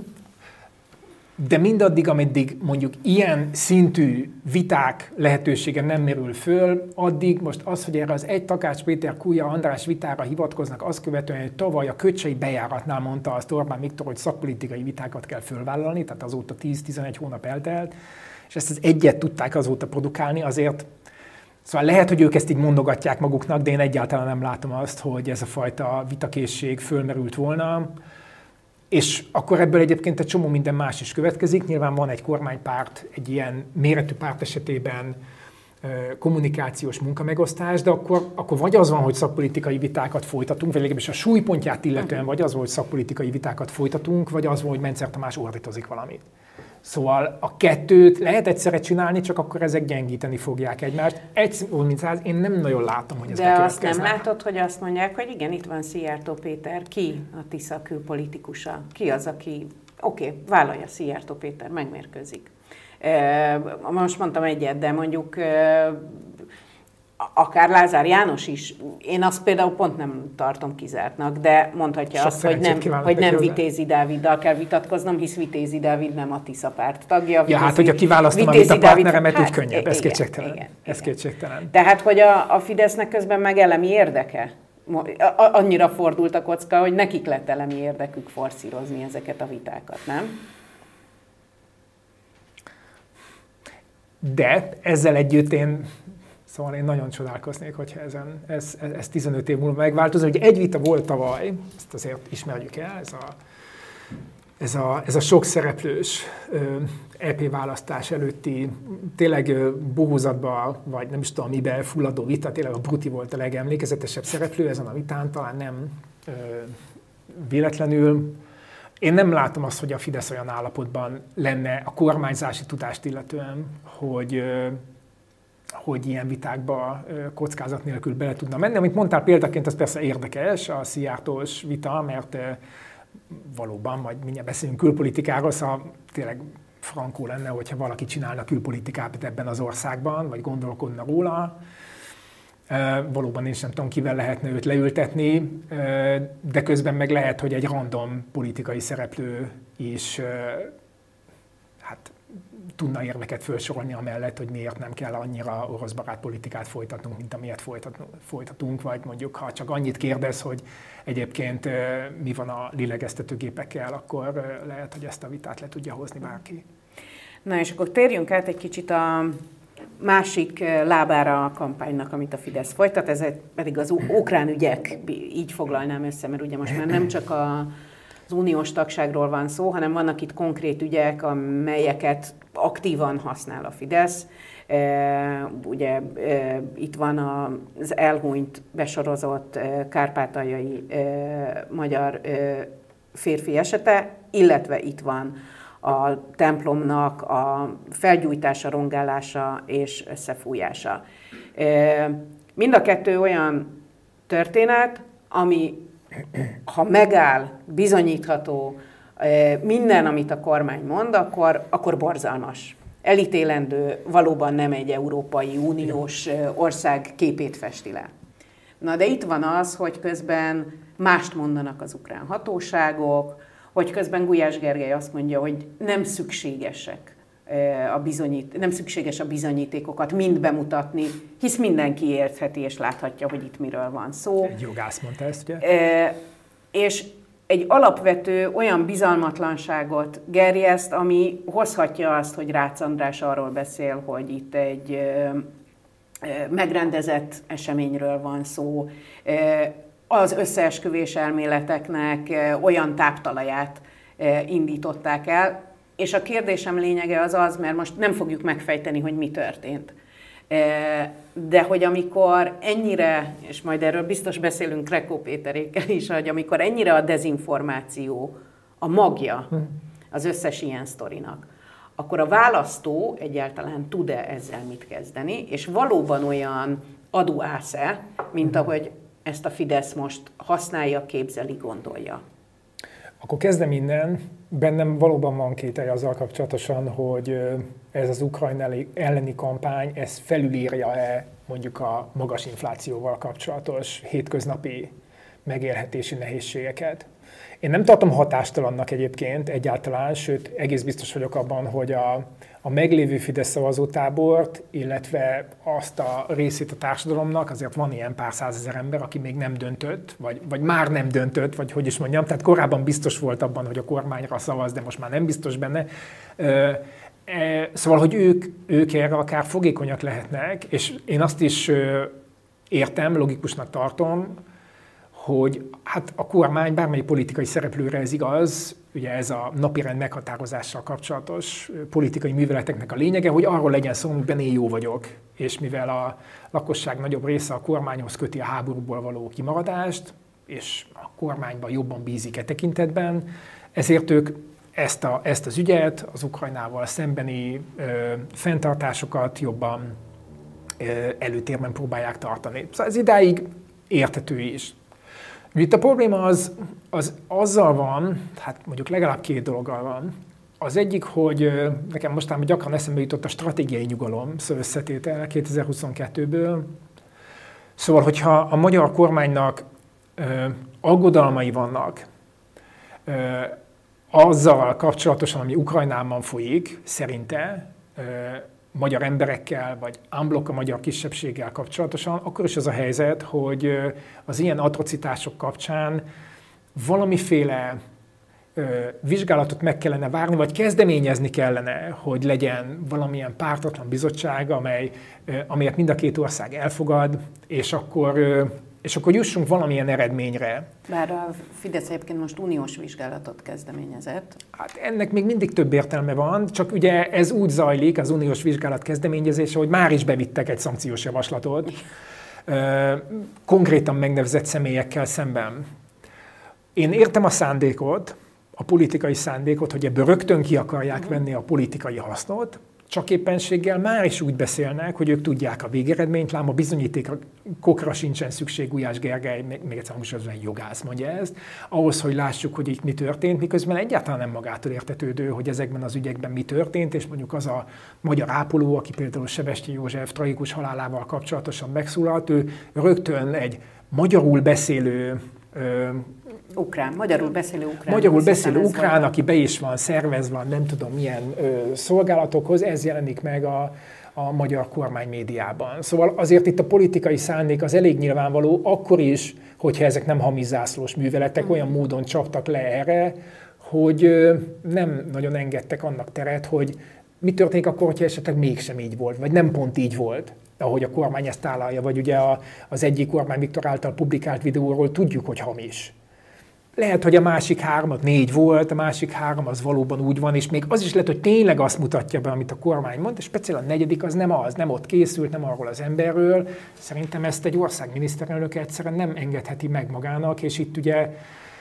B: De mindaddig, ameddig mondjuk ilyen szintű viták lehetősége nem merül föl, addig most az, hogy erre az egy Takács Péter Kúja András vitára hivatkoznak, azt követően, hogy tavaly a Köcsei bejáratnál mondta azt Orbán Viktor, hogy szakpolitikai vitákat kell fölvállalni, tehát azóta tíz-tizenegy hónap eltelt, és ezt az egyet tudták azóta produkálni, azért szóval lehet, hogy ők ezt így mondogatják maguknak, de én egyáltalán nem látom azt, hogy ez a fajta vitakészség fölmerült volna. És akkor ebből egyébként egy csomó minden más is következik. Nyilván van egy kormánypárt, egy ilyen méretű párt esetében kommunikációs munkamegosztás, de akkor, akkor vagy az van, hogy szakpolitikai vitákat folytatunk, vagy legalábbis a súlypontját illetően vagy az van, hogy szakpolitikai vitákat folytatunk, vagy az van, hogy Mencer Tamás ordítozik valamit. Szóval a kettőt lehet egyszerre csinálni, csak akkor ezek gyengíteni fogják egymást. Egy mint száz, én nem nagyon látom, hogy ez
A: de bekövetkezne. De azt nem látod, hogy azt mondják, hogy igen, itt van Szijjártó Péter, ki a Tisza külpolitikusa? Ki az, aki, oké, okay, vállalja Szijjártó Péter, megmérkőzik. Most mondtam egyet, de mondjuk akár Lázár János is, én azt például pont nem tartom kizártnak, de mondhatja sok azt, hogy nem, hogy nem Vitézi Dáviddal kell vitatkoznom, hisz Vitézi Dávid nem a Tisza párt tagja.
B: Ja, hát hogyha kiválasztom a vita partneremet, hát, úgy könnyebb, ez kétségtelen. Igen, ez igen. kétségtelen.
A: Tehát, hogy a, a Fidesznek közben meg elemi érdeke. Annyira fordult a kocka, hogy nekik lett elemi érdekük forszírozni ezeket a vitákat, nem?
B: De ezzel együtt én Szóval én nagyon csodálkoznék, hogyha ezen, ez, ez tizenöt év múlva megváltozó. Ugye egy vita volt tavaly, ezt azért ismerjük el, ez a, ez a, ez a sok szereplős é pé választás előtti tényleg bohózatba, vagy nem is tudom miben fulladó vita, tényleg a Bruti volt a legemlékezetesebb szereplő ezen a vitán, talán nem ö, véletlenül. Én nem látom azt, hogy a Fidesz olyan állapotban lenne a kormányzási tudást illetően, hogy, hogy ilyen vitákba kockázat nélkül bele tudna menni. Amit mondtál példaként, az persze érdekes, a Szijjártós vita, mert valóban, majd mindjárt beszélünk külpolitikáról, szóval tényleg frankó lenne, hogyha valaki csinálna külpolitikát ebben az országban, vagy gondolkodna róla. Valóban én sem tudom, kivel lehetne őt leültetni, de közben meg lehet, hogy egy random politikai szereplő is hát, tudna érveket felsorolni amellett, hogy miért nem kell annyira oroszbarát politikát folytatnunk, mint amilyet folytatunk, vagy mondjuk, ha csak annyit kérdez, hogy egyébként mi van a lélegeztetőgépekkel, akkor lehet, hogy ezt a vitát le tudja hozni bárki.
A: Na és akkor térjünk át egy kicsit a másik lábára a kampánynak, amit a Fidesz folytat, ez pedig az ukrán ügyek, így foglalnám össze, mert ugye most már nem csak a, az uniós tagságról van szó, hanem vannak itt konkrét ügyek, amelyeket aktívan használ a Fidesz. E, ugye e, itt van az elhunyt, besorozott e, kárpátaljai e, magyar e, férfi esete, illetve itt van a templomnak a felgyújtása, rongálása és összefújása. Mind a kettő olyan történet, ami, ha megáll, bizonyítható minden, amit a kormány mond, akkor, akkor borzalmas. Elítélendő, valóban nem egy Európai Uniós ország képét festi le. Na de itt van az, hogy közben mást mondanak az ukrán hatóságok, hogy közben Gulyás Gergely azt mondja, hogy nem szükségesek a bizonyít, nem szükséges a bizonyítékokat mind bemutatni, hisz mindenki értheti és láthatja, hogy itt miről van szó.
B: Egy jogász mondta ezt, ugye?
A: E, és egy alapvető olyan bizalmatlanságot gerjeszt, ami hozhatja azt, hogy Rácz András arról beszél, hogy itt egy e, megrendezett eseményről van szó, e, az összeesküvés elméleteknek olyan táptalaját indították el, és a kérdésem lényege az az, mert most nem fogjuk megfejteni, hogy mi történt. De hogy amikor ennyire, és majd erről biztos beszélünk Krekó Péterékkel is, hogy amikor ennyire a dezinformáció a magja az összes ilyen sztorinak, akkor a választó egyáltalán tud-e ezzel mit kezdeni, és valóban olyan aduász-e, mint ahogy ezt a Fidesz most használja, képzeli, gondolja.
B: Akkor kezdem innen. Bennem valóban van kételj azzal kapcsolatosan, hogy ez az Ukrajna elleni kampány, ez felülírja-e mondjuk a magas inflációval kapcsolatos hétköznapi megélhetési nehézségeket. Én nem tartom hatástalannak egyébként egyáltalán, sőt egész biztos vagyok abban, hogy a, a meglévő Fidesz szavazótábort, illetve azt a részét a társadalomnak, azért van ilyen pár százezer ember, aki még nem döntött, vagy, vagy már nem döntött, vagy hogy is mondjam, tehát korábban biztos volt abban, hogy a kormányra szavaz, de most már nem biztos benne. Szóval, hogy ők, ők erre akár fogékonyak lehetnek, és én azt is értem, logikusnak tartom, hogy hát a kormány, bármely politikai szereplőre ez igaz, ugye ez a napirend meghatározással kapcsolatos politikai műveleteknek a lényege, hogy arról legyen szó, amiben én jó vagyok, és mivel a lakosság nagyobb része a kormányhoz köti a háborúból való kimaradást, és a kormányban jobban bízik e tekintetben, ezért ők ezt, a, ezt az ügyet, az Ukrajnával szembeni ö, fenntartásokat jobban ö, előtérben próbálják tartani. Szóval ez idáig érthető is. Itt a probléma az, az azzal van, hát mondjuk legalább két dologgal van. Az egyik, hogy nekem mostában gyakran eszembe jutott a stratégiai nyugalom szó összetétel kétezer-huszonkettőből. Szóval, hogyha a magyar kormánynak ö, aggodalmai vannak ö, azzal kapcsolatosan, ami Ukrajnában folyik, szerinte, ö, magyar emberekkel, vagy unblock a magyar kisebbséggel kapcsolatosan, akkor is az a helyzet, hogy az ilyen atrocitások kapcsán valamiféle ö, vizsgálatot meg kellene várni, vagy kezdeményezni kellene, hogy legyen valamilyen pártatlan bizottság, amely, ö, amelyet mind a két ország elfogad, és akkor, ö, és akkor jussunk valamilyen eredményre.
A: Bár a Fidesz egyébként most uniós vizsgálatot kezdeményezett.
B: Hát ennek még mindig több értelme van, csak ugye ez úgy zajlik, az uniós vizsgálat kezdeményezése, hogy már is bevittek egy szankciós javaslatot, konkrétan megnevezett személyekkel szemben. Én értem a szándékot, a politikai szándékot, hogy ebből rögtön ki akarják venni a politikai hasznot, csak éppenséggel már is úgy beszélnek, hogy ők tudják a végeredményt, lám a bizonyítékokra sincsen szükség. Gulyás Gergely, még egyszer hangsúlyozom, egy jogász mondja ezt, ahhoz, hogy lássuk, hogy itt mi történt, miközben egyáltalán nem magától értetődő, hogy ezekben az ügyekben mi történt, és mondjuk az a magyar ápoló, aki például Sebestyén József tragikus halálával kapcsolatosan megszólalt, ő rögtön egy magyarul beszélő Ö,
A: ukrán, magyarul beszélő ukrán.
B: Magyarul beszélő ukrán, aki be is van szervezve, nem tudom milyen ö, szolgálatokhoz, ez jelenik meg a, a magyar kormány médiában. Szóval azért itt a politikai szándék az elég nyilvánvaló, akkor is, hogyha ezek nem hamizászlós műveletek, mm. olyan módon csaptak le erre, hogy ö, nem nagyon engedtek annak teret, hogy mi történik akkor, hogyha esetleg mégsem így volt, vagy nem pont így volt, ahogy a kormány ezt állalja, vagy ugye a, az egyik Orbán Viktor által publikált videóról tudjuk, hogy hamis. Lehet, hogy a másik három, négy volt, a másik három az valóban úgy van, és még az is lehet, hogy tényleg azt mutatja be, amit a kormány mond, és speciál a negyedik az nem az, nem ott készült, nem arról az emberről. Szerintem ezt egy ország miniszterelnöke egyszerűen nem engedheti meg magának, és itt ugye,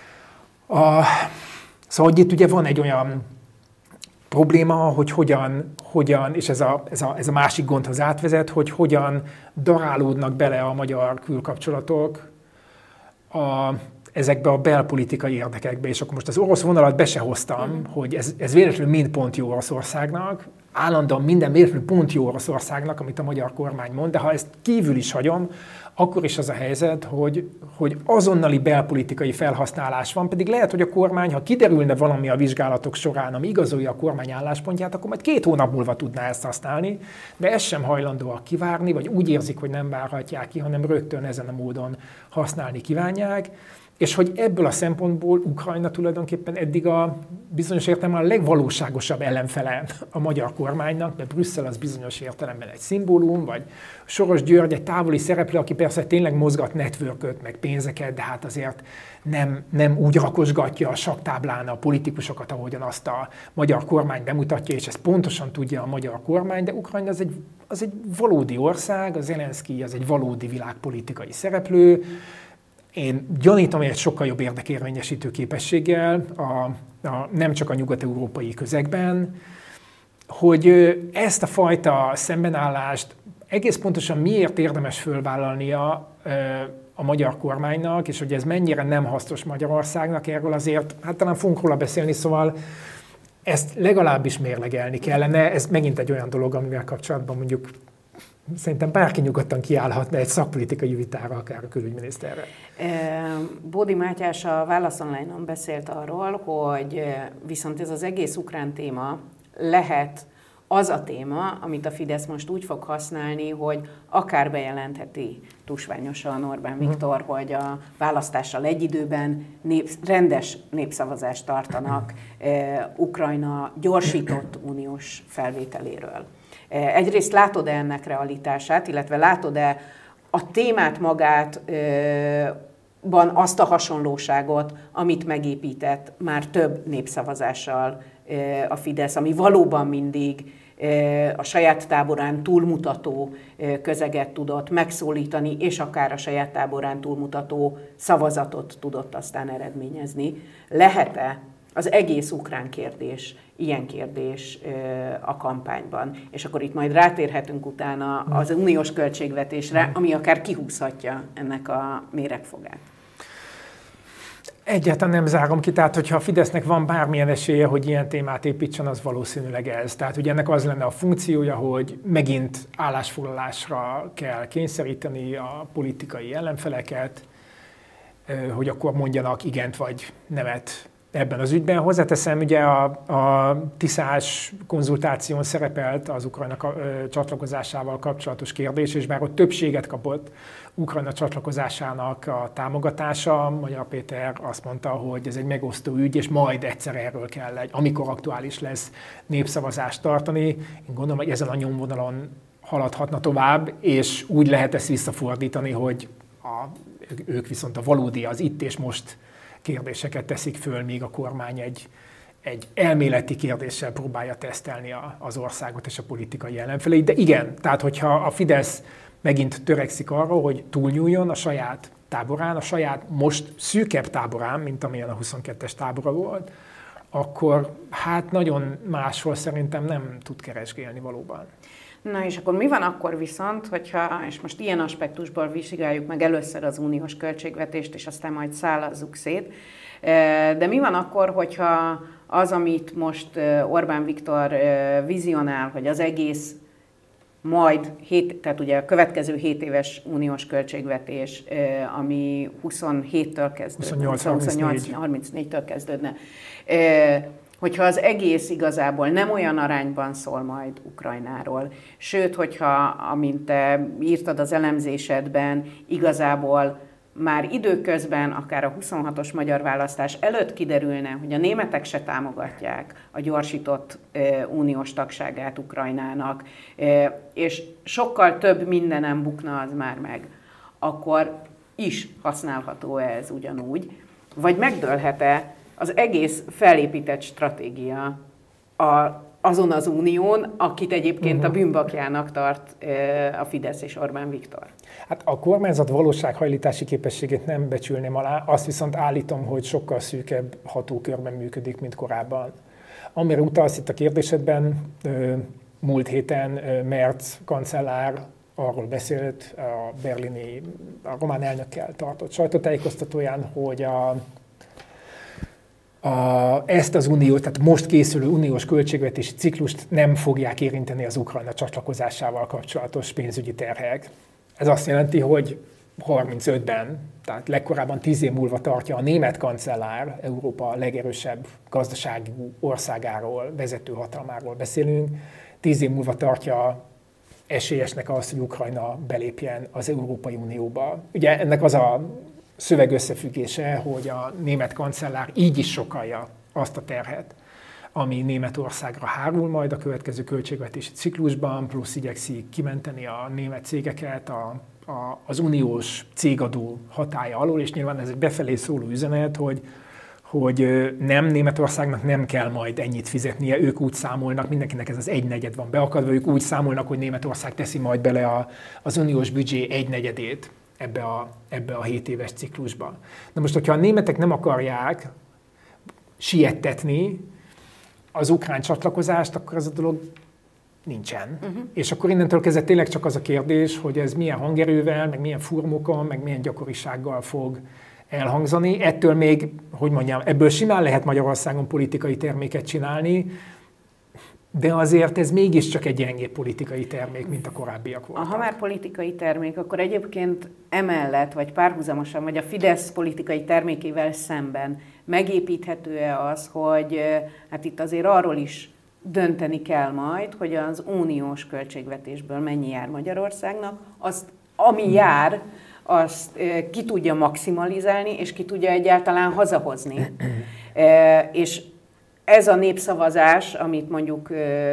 B: a, szóval itt ugye van egy olyan probléma, hogy hogyan, hogyan és ez a, ez, a, ez a másik gondhoz átvezet, hogy hogyan darálódnak bele a magyar külkapcsolatok a, ezekbe a belpolitikai érdekekbe. És akkor most az orosz vonalat be se hoztam, mm. hogy ez, ez véletlenül mind pont jó Oroszországnak, állandóan minden véletlenül pont jó Oroszországnak, amit a magyar kormány mond, de ha ezt kívül is hagyom, akkor is az a helyzet, hogy, hogy azonnali belpolitikai felhasználás van, pedig lehet, hogy a kormány, ha kiderülne valami a vizsgálatok során, ami igazolja a kormány álláspontját, akkor majd két hónap múlva tudná ezt használni, de ezt sem hajlandóak kivárni, vagy úgy érzik, hogy nem várhatják ki, hanem rögtön ezen a módon használni kívánják. És hogy ebből a szempontból Ukrajna tulajdonképpen eddig a bizonyos értelemben a legvalóságosabb ellenfele a magyar kormánynak, mert Brüsszel az bizonyos értelemben egy szimbólum, vagy Soros György egy távoli szereplő, aki persze tényleg mozgat networköt, meg pénzeket, de hát azért nem, nem úgy rakosgatja a sakktáblán a politikusokat, ahogyan azt a magyar kormány bemutatja, és ezt pontosan tudja a magyar kormány, de Ukrajna az egy, az egy valódi ország, az Zelenszkij az egy valódi világpolitikai szereplő. Én gyanítom, hogy egy sokkal jobb érdekérvényesítő képességgel, a, a, nem csak a nyugat-európai közegben, hogy ezt a fajta szembenállást egész pontosan miért érdemes fölvállalnia a magyar kormánynak, és hogy ez mennyire nem hasznos Magyarországnak, erről azért, hát talán fogunk róla beszélni, szóval ezt legalábbis mérlegelni kellene. Ez megint egy olyan dolog, amivel kapcsolatban mondjuk szerintem bárki nyugodtan kiállhatna egy szakpolitikai vitára, akár a külügyminiszterre.
A: Bódi Mátyás a Válasz Online-on beszélt arról, hogy viszont ez az egész ukrán téma lehet az a téma, amit a Fidesz most úgy fog használni, hogy akár bejelentheti tusványosan Orbán Viktor, uh-huh. hogy a választással egy időben nép, rendes népszavazást tartanak eh, Ukrajna gyorsított uniós felvételéről. Eh, egyrészt látod-e ennek realitását, illetve látod-e a témát magát, eh, van azt a hasonlóságot, amit megépített már több népszavazással eh, a Fidesz, ami valóban mindig a saját táborán túlmutató közeget tudott megszólítani, és akár a saját táborán túlmutató szavazatot tudott aztán eredményezni. Lehet-e az egész ukrán kérdés ilyen kérdés a kampányban? És akkor itt majd rátérhetünk utána az uniós költségvetésre, ami akár kihúzhatja ennek a méregfogát.
B: Egyáltalán nem zárom ki, tehát hogyha a Fidesznek van bármilyen esélye, hogy ilyen témát építsen, az valószínűleg ez. Tehát ugye ennek az lenne a funkciója, hogy megint állásfoglalásra kell kényszeríteni a politikai ellenfeleket, hogy akkor mondjanak igent vagy nemet ebben az ügyben. Hozzáteszem, ugye a, a tiszás konzultáción szerepelt az Ukrajna csatlakozásával kapcsolatos kérdés, és bár ott többséget kapott Ukrajna csatlakozásának a támogatása, Magyar Péter azt mondta, hogy ez egy megosztó ügy, és majd egyszer erről kell, egy, amikor aktuális lesz, népszavazást tartani. Én gondolom, hogy ezen a nyomvonalon haladhatna tovább, és úgy lehet ezt visszafordítani, hogy a, ők viszont a valódi, az itt és most kérdéseket teszik föl, míg a kormány egy, egy elméleti kérdéssel próbálja tesztelni a, az országot és a politikai ellenfeleit. De igen, tehát hogyha a Fidesz megint törekszik arra, hogy túlnyúljon a saját táborán, a saját most szűkebb táborán, mint amilyen a huszonkettes tábora volt, akkor hát nagyon máshol szerintem nem tud keresgélni valóban.
A: Na és akkor mi van akkor viszont, hogyha, és most ilyen aspektusból vizsgáljuk meg először az uniós költségvetést, és aztán majd szálazzuk szét, de mi van akkor, hogyha az, amit most Orbán Viktor vizionál, hogy az egész majd, hét, tehát ugye a következő hét éves uniós költségvetés, ami huszonhéttől kezdődne, huszonnyolc harmincnégytől kezdődne, hogyha az egész igazából nem olyan arányban szól majd Ukrajnáról, sőt, hogyha, amint te írtad az elemzésedben, igazából már időközben, akár a huszonhatos magyar választás előtt kiderülne, hogy a németek se támogatják a gyorsított e, uniós tagságát Ukrajnának, e, és sokkal több mindenem bukna az már meg, akkor is használható ez ugyanúgy, vagy megdőlhet-e az egész felépített stratégia a, azon az unión, akit egyébként uh-huh. a bűnbakjának tart e, a Fidesz és Orbán Viktor?
B: Hát a kormányzat valósághajlítási képességét nem becsülném alá, azt viszont állítom, hogy sokkal szűkebb hatókörben működik, mint korábban. Amire utalsz itt a kérdésedben, múlt héten Merz kancellár arról beszélt a berlini, a román elnökkel tartott sajtótájékoztatóján, hogy a A, ezt az unió, tehát most készülő uniós költségvetési ciklust nem fogják érinteni az Ukrajna csatlakozásával kapcsolatos pénzügyi terhek. Ez azt jelenti, hogy harmincötben, tehát legkorábban tíz év múlva tartja a német kancellár, Európa legerősebb gazdasági országáról, vezető hatalmáról beszélünk, tíz év múlva tartja esélyesnek az, hogy Ukrajna belépjen az Európai Unióba. Ugye ennek az a szöveg összefüggése, hogy a német kancellár így is sokalja azt a terhet, ami Németországra hárul majd a következő költségvetési ciklusban, plusz igyekszik kimenteni a német cégeket a, a, az uniós cégadó hatálya alól, és nyilván ez egy befelé szóló üzenet, hogy, hogy nem, Németországnak nem kell majd ennyit fizetnie, ők úgy számolnak, mindenkinek ez az egynegyed van beakadva, ők úgy számolnak, hogy Németország teszi majd bele a, az uniós büdzsé egynegyedét ebbe a, ebbe a hét éves ciklusba. Na most, hogyha a németek nem akarják siettetni az ukrán csatlakozást, akkor ez a dolog nincsen. Uh-huh. És akkor innentől kezdve tényleg csak az a kérdés, hogy ez milyen hangerővel, meg milyen furmokon, meg milyen gyakorisággal fog elhangzani. Ettől még, hogy mondjam, ebből simán lehet Magyarországon politikai terméket csinálni, de azért ez mégiscsak egy gyengébb politikai termék, mint a korábbiak voltak.
A: Ha már politikai termék, akkor egyébként emellett, vagy párhuzamosan, vagy a Fidesz politikai termékével szemben megépíthető-e az, hogy hát itt azért arról is dönteni kell majd, hogy az uniós költségvetésből mennyi jár Magyarországnak, azt, ami jár, azt ki tudja maximalizálni, és ki tudja egyáltalán hazahozni. És ez a népszavazás, amit mondjuk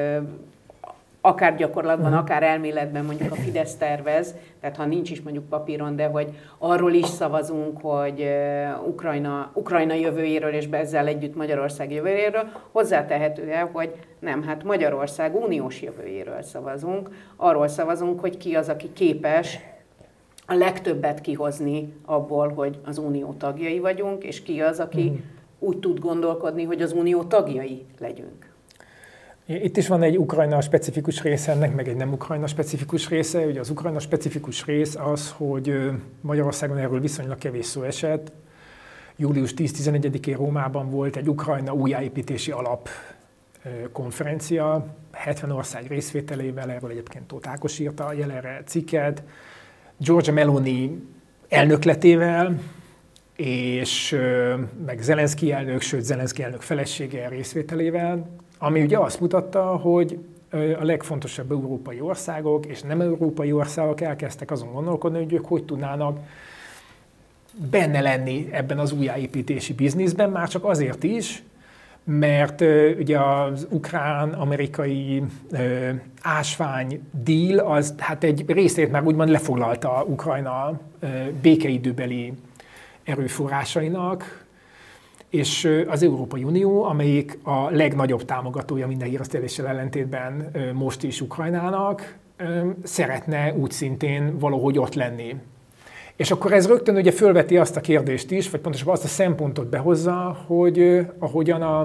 A: akár gyakorlatban, akár elméletben mondjuk a Fidesz tervez, tehát ha nincs is mondjuk papíron, de hogy arról is szavazunk, hogy Ukrajna, Ukrajna jövőjéről és ezzel együtt Magyarország jövőjéről, hozzátehető-e, hogy nem, hát Magyarország uniós jövőjéről szavazunk, arról szavazunk, hogy ki az, aki képes a legtöbbet kihozni abból, hogy az unió tagjai vagyunk, és ki az, aki úgy tud gondolkodni, hogy az unió tagjai legyünk.
B: Itt is van egy Ukrajna specifikus része ennek, meg egy nem Ukrajna specifikus része. Ugye az Ukrajna specifikus rész az, hogy Magyarországon erről viszonylag kevés szó esett. július tíz-tizenegyedikén Rómában volt egy Ukrajna újjáépítési alap konferencia, hetven ország részvételével, erről egyébként Tóth Ákos írta a jelenre cikket, Giorgia Meloni elnökletével, és meg Zelenszky elnök, sőt Zelenszky elnök felesége részvételével, ami ugye azt mutatta, hogy a legfontosabb európai országok és nem európai országok elkezdtek azon gondolkodni, hogy ők hogy tudnának benne lenni ebben az újjáépítési bizniszben, már csak azért is, mert ugye az ukrán-amerikai ásvány deal, az hát egy részét már úgymond lefoglalta Ukrajna békeidőbeli erőforrásainak, és az Európai Unió, amelyik a legnagyobb támogatója minden híreszteléssel ellentétben most is Ukrajnának, szeretne úgy szintén valahogy ott lenni. És akkor ez rögtön ugye fölveti azt a kérdést is, vagy pontosabban azt a szempontot behozza, hogy ahogyan a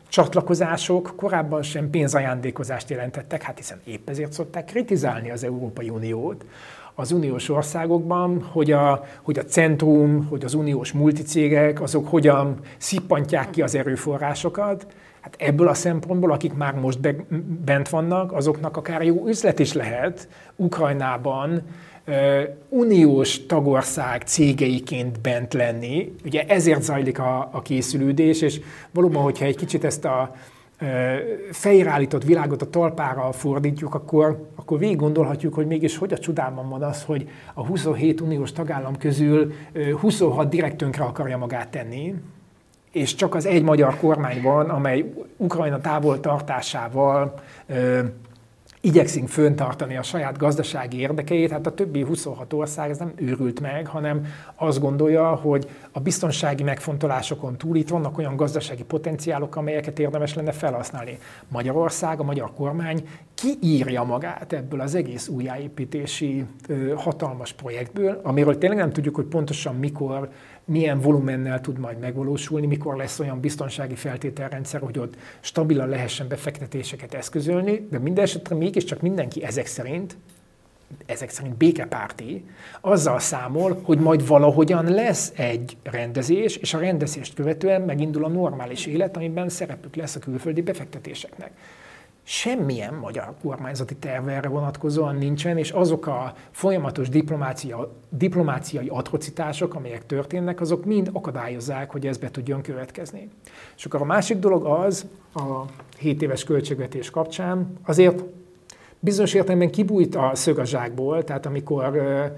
B: csatlakozások korábban sem pénzajándékozást jelentettek, hát hiszen épp ezért szokták kritizálni az Európai Uniót az uniós országokban, hogy a, hogy a centrum, hogy az uniós multicégek, azok hogyan szippantják ki az erőforrásokat. Hát ebből a szempontból, akik már most be, bent vannak, azoknak akár jó üzlet is lehet Ukrajnában uh, uniós tagország cégeiként bent lenni. Ugye ezért zajlik a, a készülődés, és valóban, hogyha egy kicsit ezt a fejre állított világot a talpára fordítjuk, akkor, akkor végig gondolhatjuk, hogy mégis hogy a csodában van az, hogy a huszonhét uniós tagállam közül huszonhat direkt tönkre akarja magát tenni, és csak az egy magyar kormány van, amely Ukrajna távol tartásával ö, igyekszünk föntartani a saját gazdasági érdekeit. Hát a többi huszonhat ország ez nem őrült meg, hanem azt gondolja, hogy a biztonsági megfontolásokon túl itt vannak olyan gazdasági potenciálok, amelyeket érdemes lenne felhasználni. Magyarország, a magyar kormány kiírja magát ebből az egész újjáépítési ö, hatalmas projektből, amiről tényleg nem tudjuk, hogy pontosan mikor, milyen volumennel tud majd megvalósulni, mikor lesz olyan biztonsági feltételrendszer, hogy ott stabilan lehessen befektetéseket eszközölni, de minden esetre mégiscsak mindenki ezek szerint, ezek szerint békepárti, azzal számol, hogy majd valahogyan lesz egy rendezés, és a rendezést követően megindul a normális élet, amiben szerepük lesz a külföldi befektetéseknek. Semmilyen magyar kormányzati terve erre vonatkozóan nincsen, és azok a folyamatos diplomácia, diplomáciai atrocitások, amelyek történnek, azok mind akadályozzák, hogy ez be tudjon következni. És akkor a másik dolog az, a hét éves költségvetés kapcsán, azért bizonyos értelemben kibújt a szög a zsákból, tehát amikor,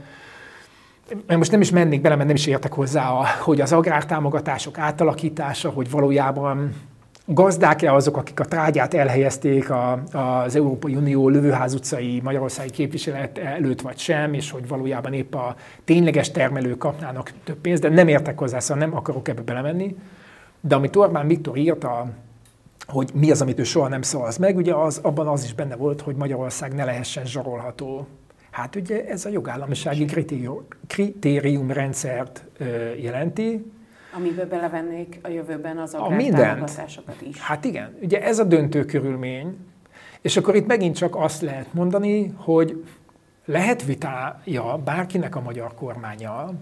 B: mert most nem is mennék bele, mert nem is értek hozzá, hogy az agrártámogatások átalakítása, hogy valójában gazdák-e azok, akik a trágyát elhelyezték a, az Európai Unió Lövőház utcai magyarországi képviselet előtt vagy sem, és hogy valójában épp a tényleges termelők kapnának több pénzt, de nem értek hozzá, szóval nem akarok ebbe belemenni. De amit Orbán Viktor írt, a, hogy mi az, amit ő soha nem szavaz meg, ugye az, abban az is benne volt, hogy Magyarország ne lehessen zsarolható. Hát ugye ez a jogállamisági kritérium, kritériumrendszert ö, jelenti,
A: amiben belevennék a jövőben az agrártámogatásokat is.
B: Hát igen, ugye ez a döntő körülmény, és akkor itt megint csak azt lehet mondani, hogy lehet vitája bárkinek a magyar kormánnyal,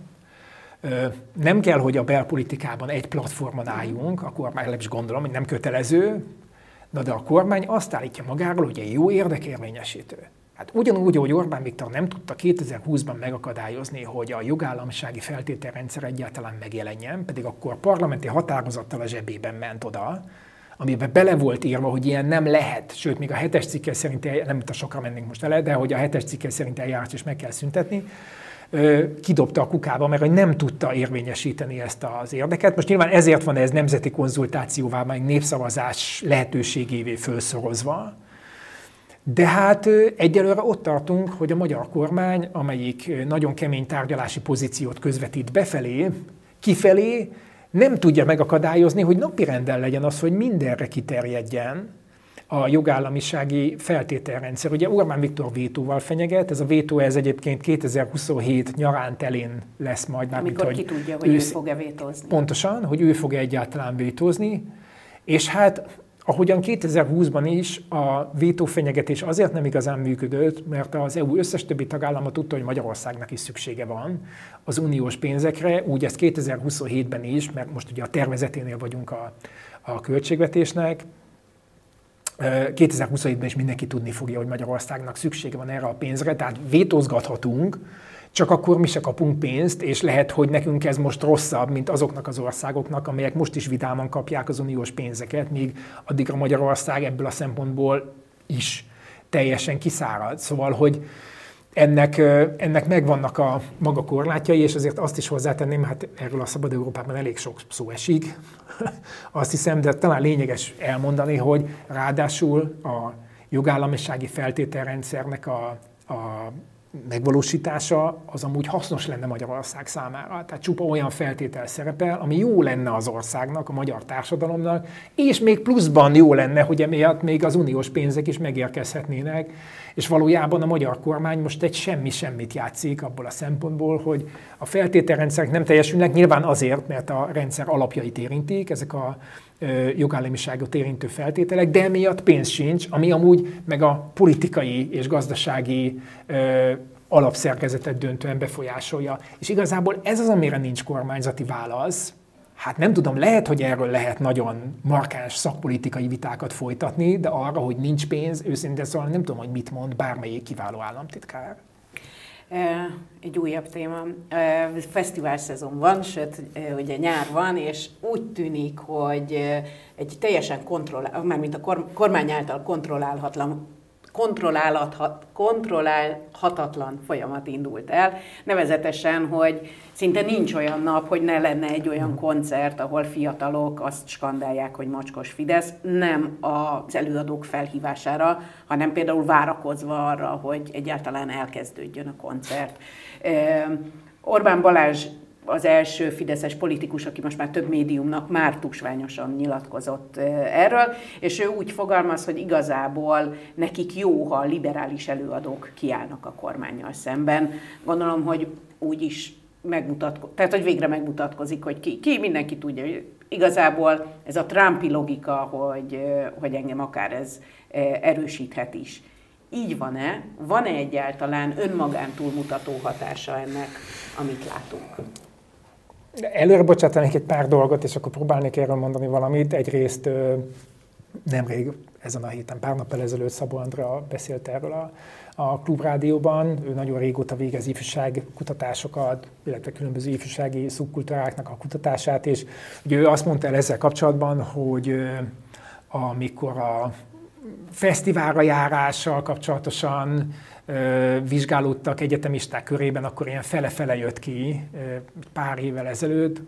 B: nem kell, hogy a belpolitikában egy platformon álljunk, a kormány, legalábbis gondolom, hogy nem kötelező, de a kormány azt állítja magáról, hogy egy jó érdekérvényesítő. Hát ugyanúgy, hogy Orbán Viktor nem tudta kétezer-húszban megakadályozni, hogy a jogállamisági feltételrendszer egyáltalán megjelenjen, pedig akkor parlamenti határozattal a zsebében ment oda, amiben bele volt írva, hogy ilyen nem lehet, sőt, még a hetes cikke szerint, nem mint a sokra mennénk most vele, de hogy a hetes cikke szerint eljárást is meg kell szüntetni, kidobta a kukába, mert hogy nem tudta érvényesíteni ezt az érdeket. Most nyilván ezért van ez nemzeti konzultációvá, meg népszavazás lehetőségévé felszorozva. De hát egyelőre ott tartunk, hogy a magyar kormány, amelyik nagyon kemény tárgyalási pozíciót közvetít befelé, kifelé, nem tudja megakadályozni, hogy napirenden legyen az, hogy mindenre kiterjedjen a jogállamisági feltételrendszer. Ugye Orbán Viktor vétóval fenyeget, ez a vétó ez egyébként kétezer-huszonhét nyarán telén lesz majd. Már,
A: amikor
B: mint,
A: ki tudja, hogy ő, ő fog-e vétózni.
B: Pontosan, hogy ő fog egyáltalán vétózni, és hát ahogyan kétezer-húszban is a vétófenyegetés azért nem igazán működött, mert az é u összes többi tagállama tudta, hogy Magyarországnak is szüksége van az uniós pénzekre, úgy ez kétezer-huszonhétben is, mert most ugye a tervezeténél vagyunk a, a költségvetésnek, kétezer-huszonhétben is mindenki tudni fogja, hogy Magyarországnak szüksége van erre a pénzre, tehát vétózgathatunk, csak akkor mi se kapunk pénzt, és lehet, hogy nekünk ez most rosszabb, mint azoknak az országoknak, amelyek most is vidáman kapják az uniós pénzeket, míg addigra Magyarország ebből a szempontból is teljesen kiszárad. Szóval, hogy ennek, ennek megvannak a maga korlátjai, és azért azt is hozzátenném, hát erről a Szabad Európában elég sok szó esik, azt hiszem, de talán lényeges elmondani, hogy ráadásul a jogállamisági feltételrendszernek a, a megvalósítása az amúgy hasznos lenne Magyarország számára. Tehát csupa olyan feltétel szerepel, ami jó lenne az országnak, a magyar társadalomnak, és még pluszban jó lenne, hogy emiatt még az uniós pénzek is megérkezhetnének, és valójában a magyar kormány most egy semmi-semmit játszik abból a szempontból, hogy a feltételrendszerek nem teljesülnek, nyilván azért, mert a rendszer alapjait érintik, ezek a jogállamiságot érintő feltételek, de emiatt pénz sincs, ami amúgy meg a politikai és gazdasági ö, alapszerkezetet döntően befolyásolja. És igazából ez az, amire nincs kormányzati válasz. Hát nem tudom, lehet, hogy erről lehet nagyon markáns szakpolitikai vitákat folytatni, de arra, hogy nincs pénz, őszintén szóval nem tudom, hogy mit mond bármelyik kiváló államtitkár.
A: Egy újabb téma. Fesztivál szezon van, sőt, ugye nyár van, és úgy tűnik, hogy egy teljesen kontrollál, mármint a kormány által kontrollálhatlan kontrollálhatatlan folyamat indult el, nevezetesen, hogy szinte nincs olyan nap, hogy ne lenne egy olyan koncert, ahol fiatalok azt skandálják, hogy mocskos Fidesz, nem az előadók felhívására, hanem például várakozva arra, hogy egyáltalán elkezdődjön a koncert. Orbán Balázs az első fideszes politikus, aki most már több médiumnak már tusványosan nyilatkozott erről, és ő úgy fogalmaz, hogy igazából nekik jó, ha a liberális előadók kiállnak a kormánnyal szemben. Gondolom, hogy úgy is megmutatkozik, tehát hogy végre megmutatkozik, hogy ki, ki mindenki tudja, hogy igazából ez a Trumpi logika, hogy, hogy engem akár ez erősíthet is. Így van-e? Van-e egyáltalán önmagán túlmutató hatása ennek, amit látunk?
B: Előre bocsátanék egy pár dolgot, és akkor próbálnék erről mondani valamit. Egyrészt nemrég, ezen a héten, pár nappal ezelőtt Szabó Andrea beszélt erről a, a Klubrádióban. Ő nagyon régóta végez ifjúsági kutatásokat, illetve különböző ifjúsági szubkultúráknak a kutatását, és ugye ő azt mondta el ezzel kapcsolatban, hogy amikor a fesztiválra járással kapcsolatosan vizsgálódtak egyetemisták körében, akkor ilyen fele-fele jött ki pár évvel ezelőtt,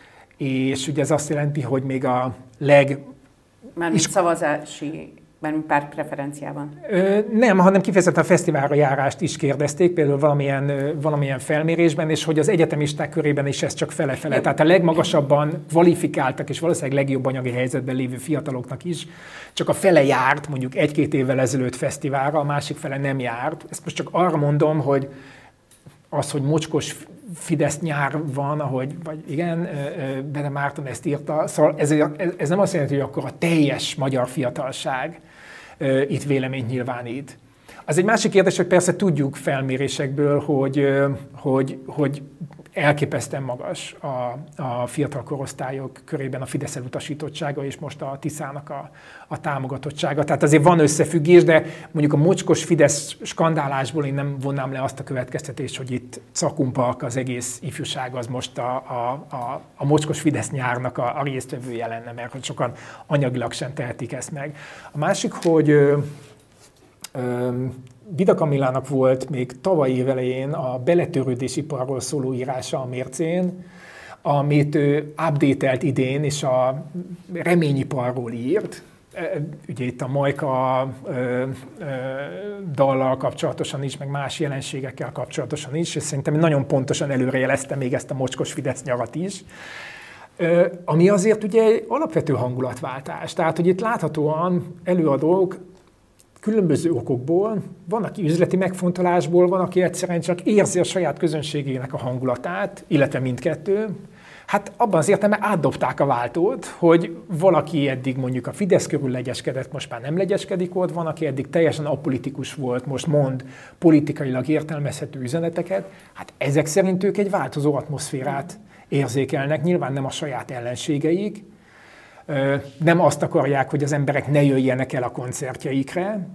B: és ugye ez azt jelenti, hogy még a leg...
A: Mármint is... szavazási, mármint párt preferenciában?
B: Nem, hanem kifejezetten a fesztiválra járást is kérdezték, például valamilyen, valamilyen felmérésben, és hogy az egyetemisták körében is ez csak fele-fele. Tehát a legmagasabban kvalifikáltak és valószínűleg legjobb anyagi helyzetben lévő fiataloknak is csak a fele járt, mondjuk egy-két évvel ezelőtt fesztiválra, a másik fele nem járt. Ezt most csak arra mondom, hogy az, hogy mocskos Fidesz nyár van, ahogy, vagy igen, Bede Márton ezt írta, szóval ez, ez nem azt jelenti, hogy akkor a teljes magyar fiatalság itt véleményt nyilvánít. Az egy másik kérdés, hogy persze tudjuk felmérésekből, hogy, hogy, hogy elképesztően magas a, a fiatal korosztályok körében a Fidesz elutasítottsága, és most a Tiszának a, a támogatottsága. Tehát azért van összefüggés, de mondjuk a mocskos Fidesz skandálásból én nem vonnám le azt a következtetést, hogy itt cakumpark az egész ifjúság az most a, a, a, a mocskos Fidesz nyárnak a, a résztvevője lenne, mert hogy sokan anyagilag sem tehetik ezt meg. A másik, hogy ö, ö, Vida Kamillának volt még tavaly év elején a beletörődésiparról szóló írása a Mércén, amit ő updatelt idén, és a reményiparról írt. Ugye itt a Majka ö, ö, dallal kapcsolatosan is, meg más jelenségekkel kapcsolatosan is, és szerintem nagyon pontosan előrejelezte még ezt a mocskos Fidesz nyarat is. Ö, ami azért ugye egy alapvető hangulatváltás. Tehát, hogy itt láthatóan előadók különböző okokból, van, aki üzleti megfontolásból, van, aki egyszerűen csak érzi a saját közönségének a hangulatát, illetve mindkettő. Hát abban az értelemben átdobták a váltót, hogy valaki eddig mondjuk a Fidesz körül legyeskedett, most már nem legyeskedik ott, van, aki eddig teljesen apolitikus volt, most mond politikailag értelmezhető üzeneteket. Hát ezek szerint ők egy változó atmoszférát érzékelnek, nyilván nem a saját ellenségeik, nem azt akarják, hogy az emberek ne jöjjenek el a koncertjeikre.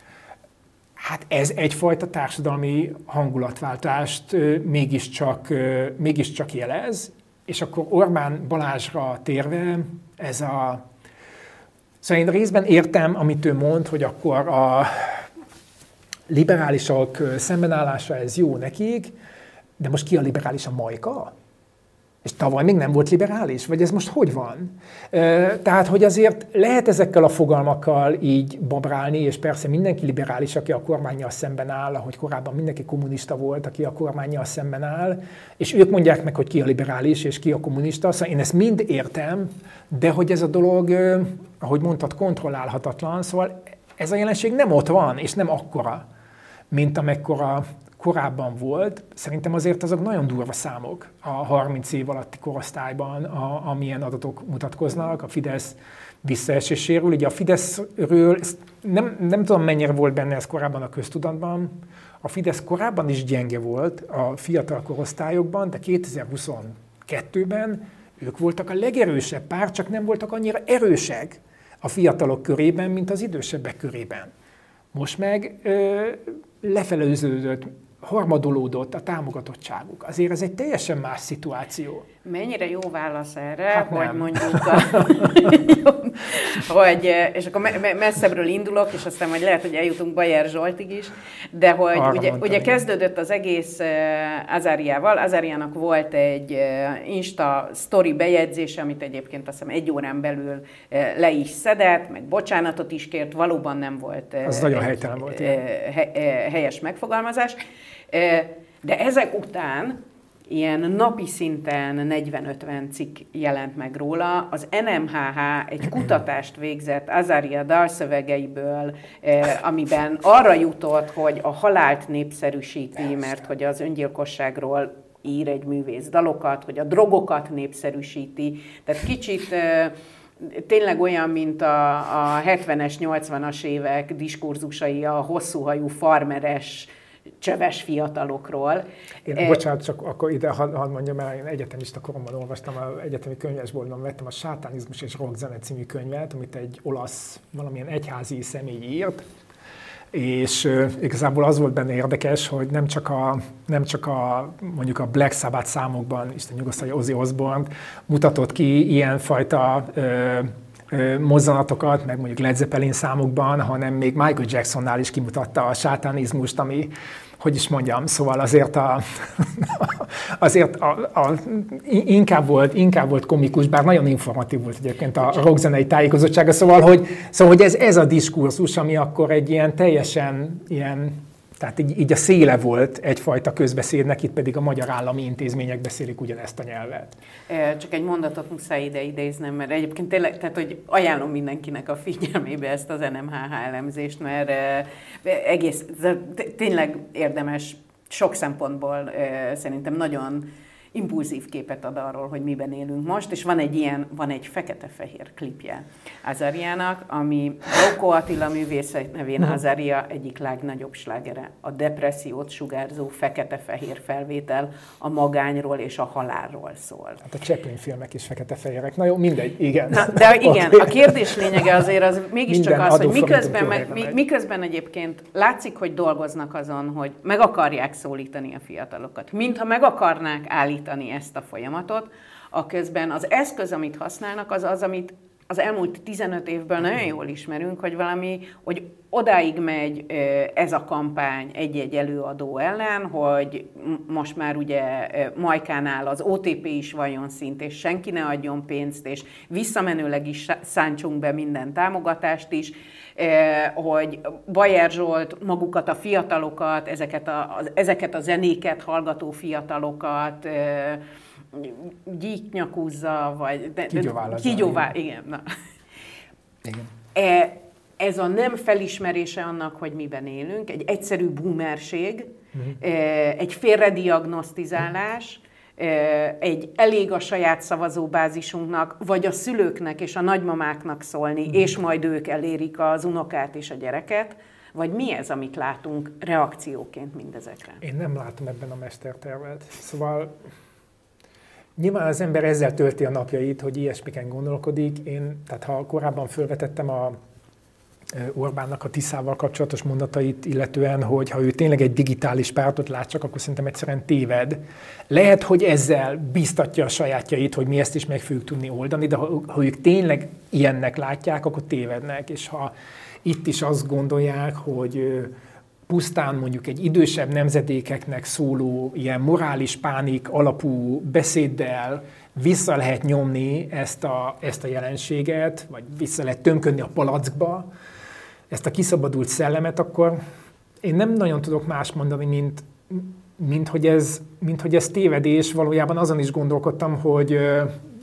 B: Hát ez egyfajta társadalmi hangulatváltást mégiscsak, mégiscsak jelez, és akkor Orbán Balázsra térve ez a... Szóval én részben értem, amit ő mond, hogy akkor a liberálisok szembenállása ez jó nekik, de most ki a liberális, a Majka? És tavaly még nem volt liberális? Vagy ez most hogy van? Tehát, hogy azért lehet ezekkel a fogalmakkal így babrálni, és persze mindenki liberális, aki a kormánnyal szemben áll, ahogy korábban mindenki kommunista volt, aki a kormánnyal szemben áll, és ők mondják meg, hogy ki a liberális, és ki a kommunista. Szóval én ezt mind értem, de hogy ez a dolog, ahogy mondtad, kontrollálhatatlan, szóval ez a jelenség nem ott van, és nem akkora. mint amekkora korábban volt. Szerintem azért azok nagyon durva számok a harminc év alatti korosztályban, a, amilyen adatok mutatkoznak. A Fidesz visszaeséséről. Ugye a Fideszről, nem, nem tudom mennyire volt benne ez korábban a köztudatban, a Fidesz korábban is gyenge volt a fiatal korosztályokban, de kétezer-huszonkettőben ők voltak a legerősebb párt, csak nem voltak annyira erősek a fiatalok körében, mint az idősebbek körében. Most meg ö, lefeleződött, harmadolódott a támogatottságuk. Azért ez egy teljesen más szituáció.
A: Mennyire jó válasz erre,
B: hát
A: hogy mondjuk a, hogy, és akkor messzebbről indulok, és aztán majd lehet, hogy eljutunk Bajer Zsoltig is, de hogy Arra ugye, mondtam, ugye kezdődött az egész Azariával. Azariának volt egy Insta story bejegyzése, amit egyébként azt hiszem egy órán belül le is szedett, meg bocsánatot is kért, valóban nem volt
B: az nagyon helytelen volt,
A: helyes megfogalmazás. De ezek után ilyen napi szinten negyven-ötven cikk jelent meg róla. Az en em há há egy kutatást végzett Azaria dalszövegeiből, amiben arra jutott, hogy a halált népszerűsíti, mert hogy az öngyilkosságról ír egy művész dalokat, hogy a drogokat népszerűsíti. Tehát kicsit tényleg olyan, mint a, a hetvenes, nyolcvanas évek diskurzusai a hosszúhajú farmeres csöves fiatalokról.
B: Én, e, bocsánat, csak akkor ide hadd had mondjam el, én egyetemista koromban olvastam, az egyetemi könyvesboltban vettem a Sátánizmus és rockzene című könyvet, amit egy olasz, valamilyen egyházi személy írt, és uh, igazából az volt benne érdekes, hogy nem csak a, nem csak a mondjuk a Black Sabbath számokban, Isten nyugosztalja Ozzy Osbourne mutatott ki ilyenfajta uh, mozzanatokat, meg mondjuk Led Zeppelin számokban, hanem még Michael Jacksonnál is kimutatta a sátánizmust, ami, hogy is mondjam, szóval azért, a, azért a, a, inkább, volt, inkább volt komikus, bár nagyon informatív volt egyébként a rockzenei tájékozottsága, szóval, hogy, szóval, hogy ez, ez a diskurzus, ami akkor egy ilyen teljesen ilyen, tehát így, így a széle volt egyfajta közbeszédnek, itt pedig a magyar állami intézmények beszélik ugyanezt a nyelvet.
A: Csak egy mondatot muszáj ide idéznem, mert egyébként tényleg, tehát, hogy ajánlom mindenkinek a figyelmébe ezt az en em há há elemzést, mert egész, tényleg érdemes sok szempontból szerintem nagyon impulzív képet ad arról, hogy miben élünk most, és van egy ilyen, van egy fekete-fehér klipje Azariának, ami Rocco Attila művész nevén Azaria egyik legnagyobb slágere. A depressziót sugárzó fekete-fehér felvétel a magányról és a halálról szól.
B: Hát a Chaplin filmek is fekete-fehérek. Na jó, mindegy, igen.
A: Na, de igen, a kérdés lényege azért az mégiscsak az, hogy miközben, meg, miközben egyébként látszik, hogy dolgoznak azon, hogy meg akarják szólítani a fiatalokat. Mintha meg akarnák állítani ezt a folyamatot, aközben az eszköz, amit használnak, az az, amit az elmúlt tizenöt évből nagyon jól ismerünk, hogy valami, hogy odáig megy ez a kampány egy-egy előadó ellen, hogy most már ugye Majkánál az o té pé is valljon szint, és senki ne adjon pénzt, és visszamenőleg is szántsunk be minden támogatást is, hogy Bajer Zsolt magukat a fiatalokat, ezeket a, ezeket a zenéket hallgató fiatalokat gyíknyakúzza, vagy... Kígyóvá, igen. Na.
B: Igen.
A: E, ez a nem felismerése annak, hogy miben élünk, egy egyszerű boomerség, uh-huh. egy félrediagnosztizálás, egy elég a saját szavazóbázisunknak, vagy a szülőknek és a nagymamáknak szólni, uh-huh. és majd ők elérik az unokát és a gyereket, vagy mi ez, amit látunk reakcióként mindezekre?
B: Én nem látom ebben a mestertervet. Szóval nyilván az ember ezzel tölti a napjait, hogy ilyesmiken gondolkodik. Én, tehát ha korábban felvetettem a Orbánnak a Tiszával kapcsolatos mondatait, illetően, hogy ha ő tényleg egy digitális pártot lát csak, akkor szerintem egyszerűen téved. Lehet, hogy ezzel bíztatja a sajátjait, hogy mi ezt is meg fogjuk tudni oldani, de ha, ha ők tényleg ilyennek látják, akkor tévednek. És ha itt is azt gondolják, hogy pusztán mondjuk egy idősebb nemzedékeknek szóló ilyen morális pánik alapú beszéddel vissza lehet nyomni ezt a, ezt a jelenséget, vagy vissza lehet tömködni a palackba, ezt a kiszabadult szellemet, akkor én nem nagyon tudok más mondani, mint, mint, hogy, ez, mint hogy ez tévedés. Valójában azon is gondolkodtam, hogy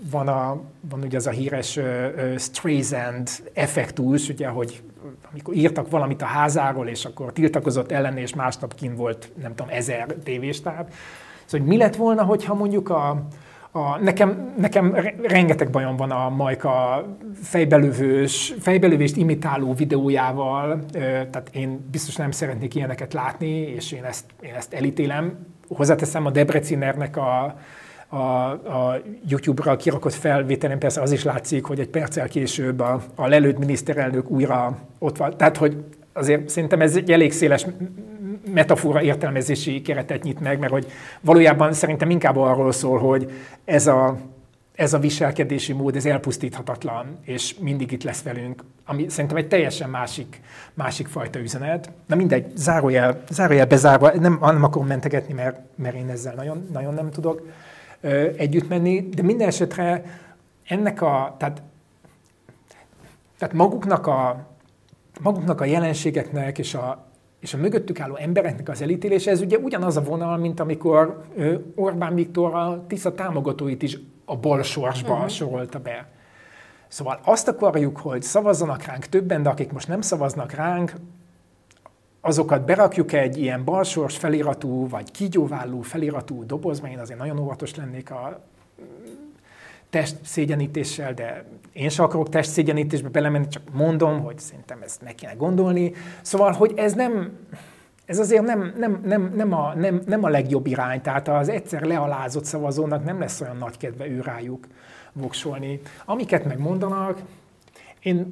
B: van, a, van ugye az a híres uh, uh, Streisand effektus, ugye, hogy amikor írtak valamit a házáról, és akkor tiltakozott ellen, és másnap kint volt, nem tudom, ezer tévéstáb. Szóval, hogy mi lett volna, hogyha mondjuk a, a nekem, nekem rengeteg bajom van a Majka fejbelövős, fejbelövést imitáló videójával, tehát én biztos nem szeretnék ilyeneket látni, és én ezt, én ezt elítélem. Hozzáteszem, a Debrecinernek a, a, a YouTube-ra kirakott felvételen persze az is látszik, hogy egy perccel később a, a lelőtt miniszterelnök újra ott van. Tehát, hogy azért szerintem ez egy elég széles metafora értelmezési keretet nyit meg, mert hogy valójában szerintem inkább arról szól, hogy ez a, ez a viselkedési mód, ez elpusztíthatatlan, és mindig itt lesz velünk, ami szerintem egy teljesen másik, másik fajta üzenet. Na mindegy, zárójel, zárójel bezárva, nem, nem akarom mentegetni, mert, mert én ezzel nagyon, nagyon nem tudok ö, együtt menni, de minden esetre ennek a, tehát, tehát maguknak a, maguknak a jelenségeknek és a és a mögöttük álló embereknek az elítélése, ez ugye ugyanaz a vonal, mint amikor Orbán Viktor a Tisza támogatóit is a balsorsba uh-huh. sorolta be. Szóval azt akarjuk, hogy szavazzanak ránk többen, de akik most nem szavaznak ránk, azokat berakjuk egy ilyen balsors feliratú, vagy kígyóvállú feliratú dobozba. Én azért nagyon óvatos lennék a testszégyenítéssel, de én sem akarok testszégyenítésbe belemenni, csak mondom, hogy szerintem ezt meg kéne gondolni. Szóval, hogy ez nem, ez azért nem, nem, nem, nem, a, nem, nem a legjobb irány, tehát az egyszer lealázott szavazónak nem lesz olyan nagy kedve ő rájuk voksolni. Amiket megmondanak, én...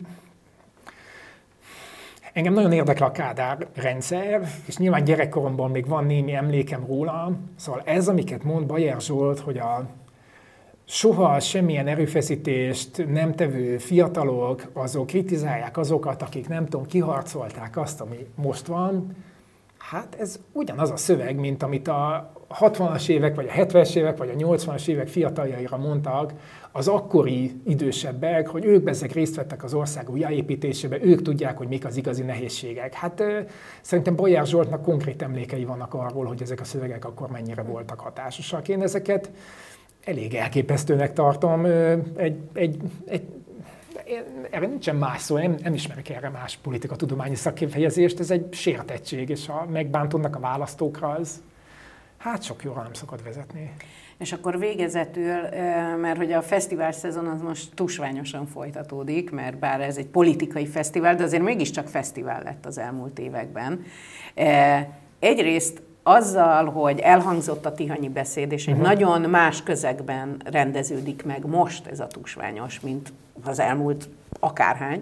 B: Engem nagyon érdekel a Kádár rendszer, és nyilván gyerekkoromban még van némi emlékem róla. Szóval ez, amiket mond Bajer Zsolt, hogy a soha semmilyen erőfeszítést nem tevő fiatalok, azok kritizálják azokat, akik nem tudom, kiharcolták azt, ami most van. Hát ez ugyanaz a szöveg, mint amit a hatvanas évek, vagy a hetvenes évek, vagy a nyolcvanas évek fiataljaira mondtak az akkori idősebbek, hogy ők bezzeg részt vettek az ország újjáépítésében, ők tudják, hogy mik az igazi nehézségek. Hát szerintem Bajer Zsoltnak konkrét emlékei vannak arról, hogy ezek a szövegek akkor mennyire voltak hatásosak. Én ezeket elég elképesztőnek tartom. Egy, egy, egy, erre nincsen más szó, nem, nem ismerek erre más politikatudományi szakkifejezést, ez egy sértettség, és ha megbántódnak a választókra, az hát sok jóra nem szokott vezetni.
A: És akkor végezetül, mert hogy a fesztivál szezon az most tusványosan folytatódik, mert bár ez egy politikai fesztivál, de azért mégiscsak fesztivál lett az elmúlt években. Egyrészt azzal, hogy elhangzott a tihanyi beszéd, és egy uh-huh. nagyon más közegben rendeződik meg most ez a tusványos, mint az elmúlt akárhány.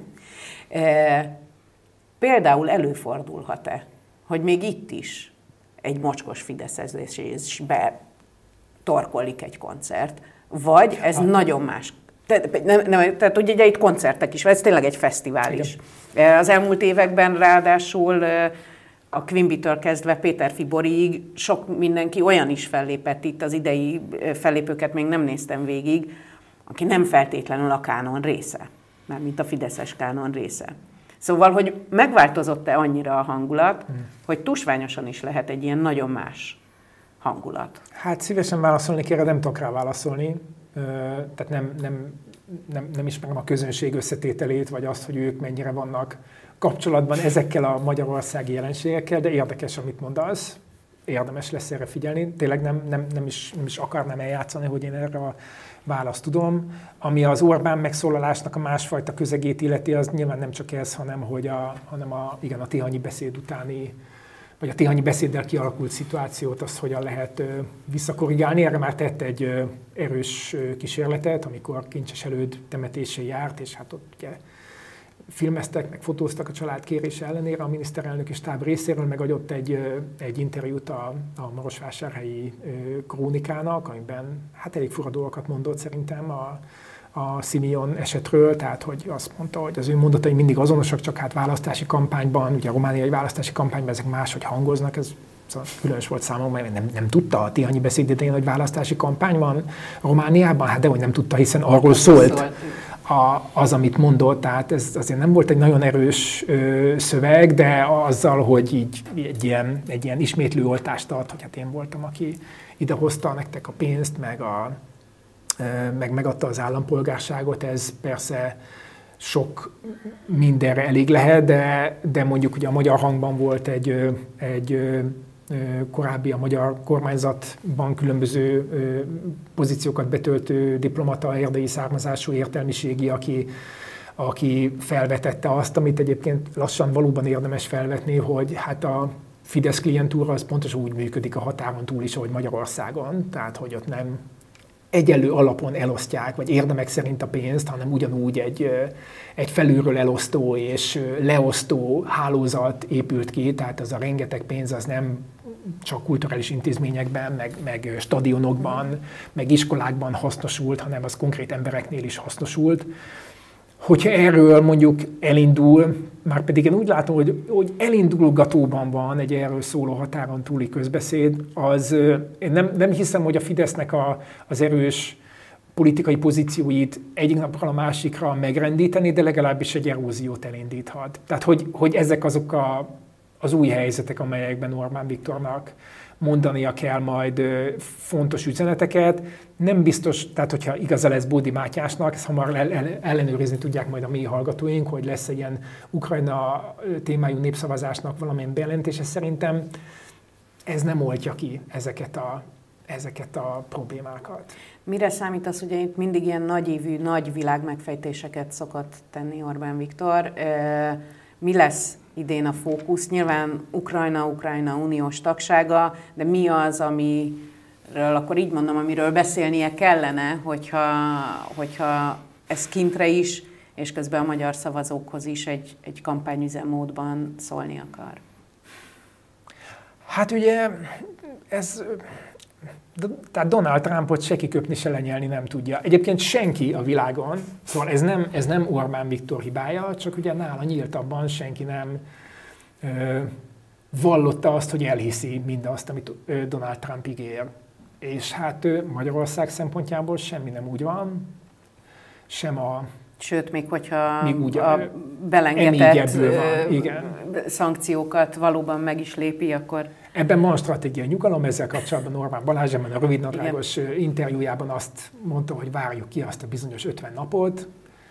A: E, például előfordulhat-e, hogy még itt is egy mocskos fideszezésbe torkollik egy koncert, vagy ez ah. nagyon más. Te, nem, nem, tehát ugye itt koncertek is, ez tényleg egy fesztivál is. Igen. Az elmúlt években ráadásul a Quimby-től kezdve Péter Fiborig sok mindenki olyan is fellépett, itt az idei fellépőket még nem néztem végig, aki nem feltétlenül a kánon része, mármint a fideszes kánon része. Szóval, hogy megváltozott-e annyira a hangulat, hmm. hogy tusványosan is lehet egy ilyen nagyon más hangulat?
B: Hát szívesen válaszolni kérem, nem tudok rá válaszolni. Tehát nem, nem, nem, nem ismerem a közönség összetételét, vagy azt, hogy ők mennyire vannak kapcsolatban ezekkel a magyarországi jelenségekkel, de érdekes, amit mondasz, érdemes lesz erre figyelni. Tényleg nem, nem, nem, is, nem is akarnám eljátszani, hogy én erre a választ tudom. Ami az Orbán megszólalásnak a másfajta közegét illeti, az nyilván nem csak ez, hanem, hogy a, hanem a, igen, a tihanyi beszéd utáni, vagy a tihanyi beszéddel kialakult szituációt, azt hogyan lehet ö, visszakorrigálni. Erre már tett egy ö, erős ö, kísérletet, amikor Kincses Előd temetésén járt, és hát ott ugye filmeztek, meg fotóztak a család kérése ellenére a miniszterelnöki stáb részéről, meg adott egy, egy interjút a, a Marosvásárhelyi krónikának, amiben hát elég fura dolgokat mondott szerintem a, a Simeon esetről, tehát hogy azt mondta, hogy az ő mondatai mindig azonosak, csak hát választási kampányban, ugye a romániai választási kampányban ezek máshogy hangoznak, ez szóval különös volt számomra, mert nem, nem tudta a tihanyi beszéd idején, hogy választási kampány van Romániában, hát dehogy nem tudta, hiszen arról szólt. A, az, amit mondott, tehát ez azért nem volt egy nagyon erős ö, szöveg, de azzal, hogy így egy ilyen, egy ilyen ismétlő oltást ad, hogy hát én voltam, aki idehozta nektek a pénzt, meg a, meg megadta az állampolgárságot, ez persze sok mindenre elég lehet, de, de mondjuk ugye a Magyar Hangban volt egy, egy korábbi a magyar kormányzatban különböző pozíciókat betöltő diplomata, erdélyi származású értelmiségi, aki, aki felvetette azt, amit egyébként lassan valóban érdemes felvetni, hogy hát a Fidesz klientúra az pontosan úgy működik a határon túl is, ahogy Magyarországon, tehát hogy ott nem egyenlő alapon elosztják, vagy érdemek szerint a pénzt, hanem ugyanúgy egy, egy felülről elosztó és leosztó hálózat épült ki, tehát az a rengeteg pénz az nem csak kulturális intézményekben, meg, meg stadionokban, meg iskolákban hasznosult, hanem az konkrét embereknél is hasznosult. Hogyha erről mondjuk elindul, már pedig én úgy látom, hogy, hogy elindulgatóban van egy erről szóló határon túli közbeszéd, az én nem, nem hiszem, hogy a Fidesznek a, az erős politikai pozícióit egyik napról a másikra megrendíteni, de legalábbis egy eróziót elindíthat. Tehát, hogy, hogy ezek azok a, az új helyzetek, amelyekben Orbán Viktornak mondania kell majd fontos üzeneteket. Nem biztos, tehát hogyha igaza lesz Bódi Mátyásnak, ezt hamar ellenőrizni tudják majd a mi hallgatóink, hogy lesz egy ilyen Ukrajna témájú népszavazásnak valamilyen bejelentése. Szerintem ez nem oltja ki ezeket a, ezeket a problémákat.
A: Mire számítasz, ugye itt mindig ilyen nagyívű, nagy világ megfejtéseket szokott tenni Orbán Viktor. Mi lesz idén a fókusz? Nyilván Ukrajna, Ukrajna uniós tagsága, de mi az, amiről, akkor így mondom, amiről beszélnie kellene, hogyha, hogyha ez kintre is, és közben a magyar szavazókhoz is egy, egy kampányüzemmódban szólni akar?
B: Hát ugye ez... Tehát Donald Trumpot se kiköpni, se lenyelni nem tudja. Egyébként senki a világon, szóval ez nem, ez nem Orbán Viktor hibája, csak ugye nála nyíltabban senki nem ö, vallotta azt, hogy elhiszi mindazt, amit ö, Donald Trump ígér. És hát ö, Magyarország szempontjából semmi nem úgy van, sem a...
A: Sőt, még hogyha
B: még úgy,
A: a belengetett
B: van, igen.
A: szankciókat valóban meg is lépi, akkor...
B: Ebben van stratégiai nyugalom, ezzel kapcsolatban Orbán Balázs a rövidnadrágos interjújában azt mondta, hogy várjuk ki azt a bizonyos ötven napot.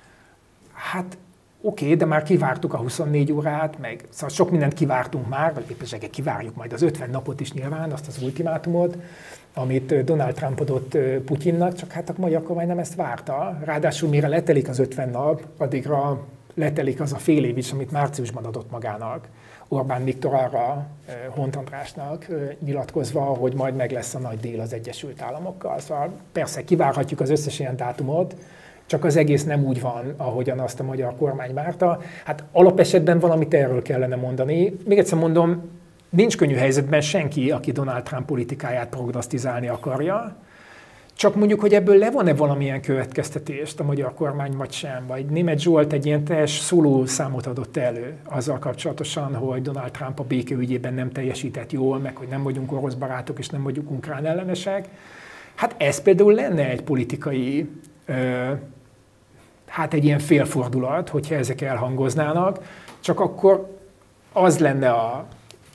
B: Hát oké, okay, de már kivártuk a huszonnégy órát, meg szóval sok mindent kivártunk már, vagy éppen kivárjuk majd az ötven napot is nyilván, azt az ultimátumot, amit Donald Trump adott Putyinnak, csak hát a magyar kormány nem ezt várta. Ráadásul mire letelik az ötven nap, addigra letelik az a fél év is, amit márciusban adott magának. Orbán Viktor arra Hont Andrásnak nyilatkozva, hogy majd meg lesz a nagy díl az Egyesült Államokkal. Szóval persze kivárhatjuk az összes ilyen dátumot, csak az egész nem úgy van, ahogyan azt a magyar kormány várta. Hát alapesetben valamit erről kellene mondani. Még egyszer mondom, nincs könnyű helyzetben senki, aki Donald Trump politikáját prognosztizálni akarja. Csak mondjuk, hogy ebből levon-e valamilyen következtetést a magyar kormány, vagy sem. Vagy Németh Zsolt egy ilyen teljes szóló számot adott elő azzal kapcsolatosan, hogy Donald Trump a békeügyében nem teljesített jól, meg hogy nem vagyunk orosz barátok, és nem vagyunk ukrán ellenesek. Hát ez például lenne egy politikai, ö, hát egy ilyen félfordulat, hogyha ezek elhangoznának, csak akkor az lenne a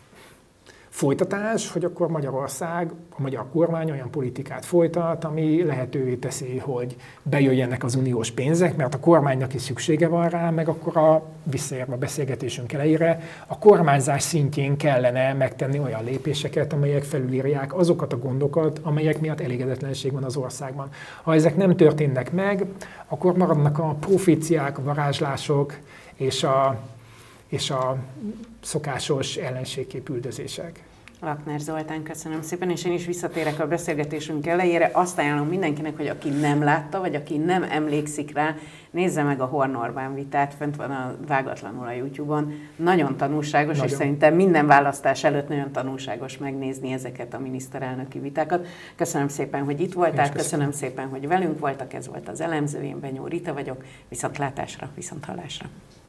B: folytatás, hogy akkor Magyarország, a magyar kormány olyan politikát folytat, ami lehetővé teszi, hogy bejöjjenek az uniós pénzek, mert a kormánynak is szüksége van rá, meg akkor a, visszaérve a beszélgetésünk elejére, a kormányzás szintjén kellene megtenni olyan lépéseket, amelyek felülírják azokat a gondokat, amelyek miatt elégedetlenség van az országban. Ha ezek nem történnek meg, akkor maradnak a proféciák, a varázslások és a és a szokásos ellenségképüldözések.
A: Lakner Zoltán, köszönöm szépen, és én is visszatérek a beszélgetésünk elejére. Azt ajánlom mindenkinek, hogy aki nem látta, vagy aki nem emlékszik rá, nézze meg a Horn Orbán vitát, fönt van a vágatlanul a YouTube-on. Nagyon tanulságos, nagyon. És szerintem minden választás előtt nagyon tanulságos megnézni ezeket a miniszterelnöki vitákat. Köszönöm szépen, hogy itt voltál, köszönöm. köszönöm szépen, hogy velünk voltak, ez volt az Elemző, én Benyó Rita vagyok, viszontlátásra, viszonthallásra.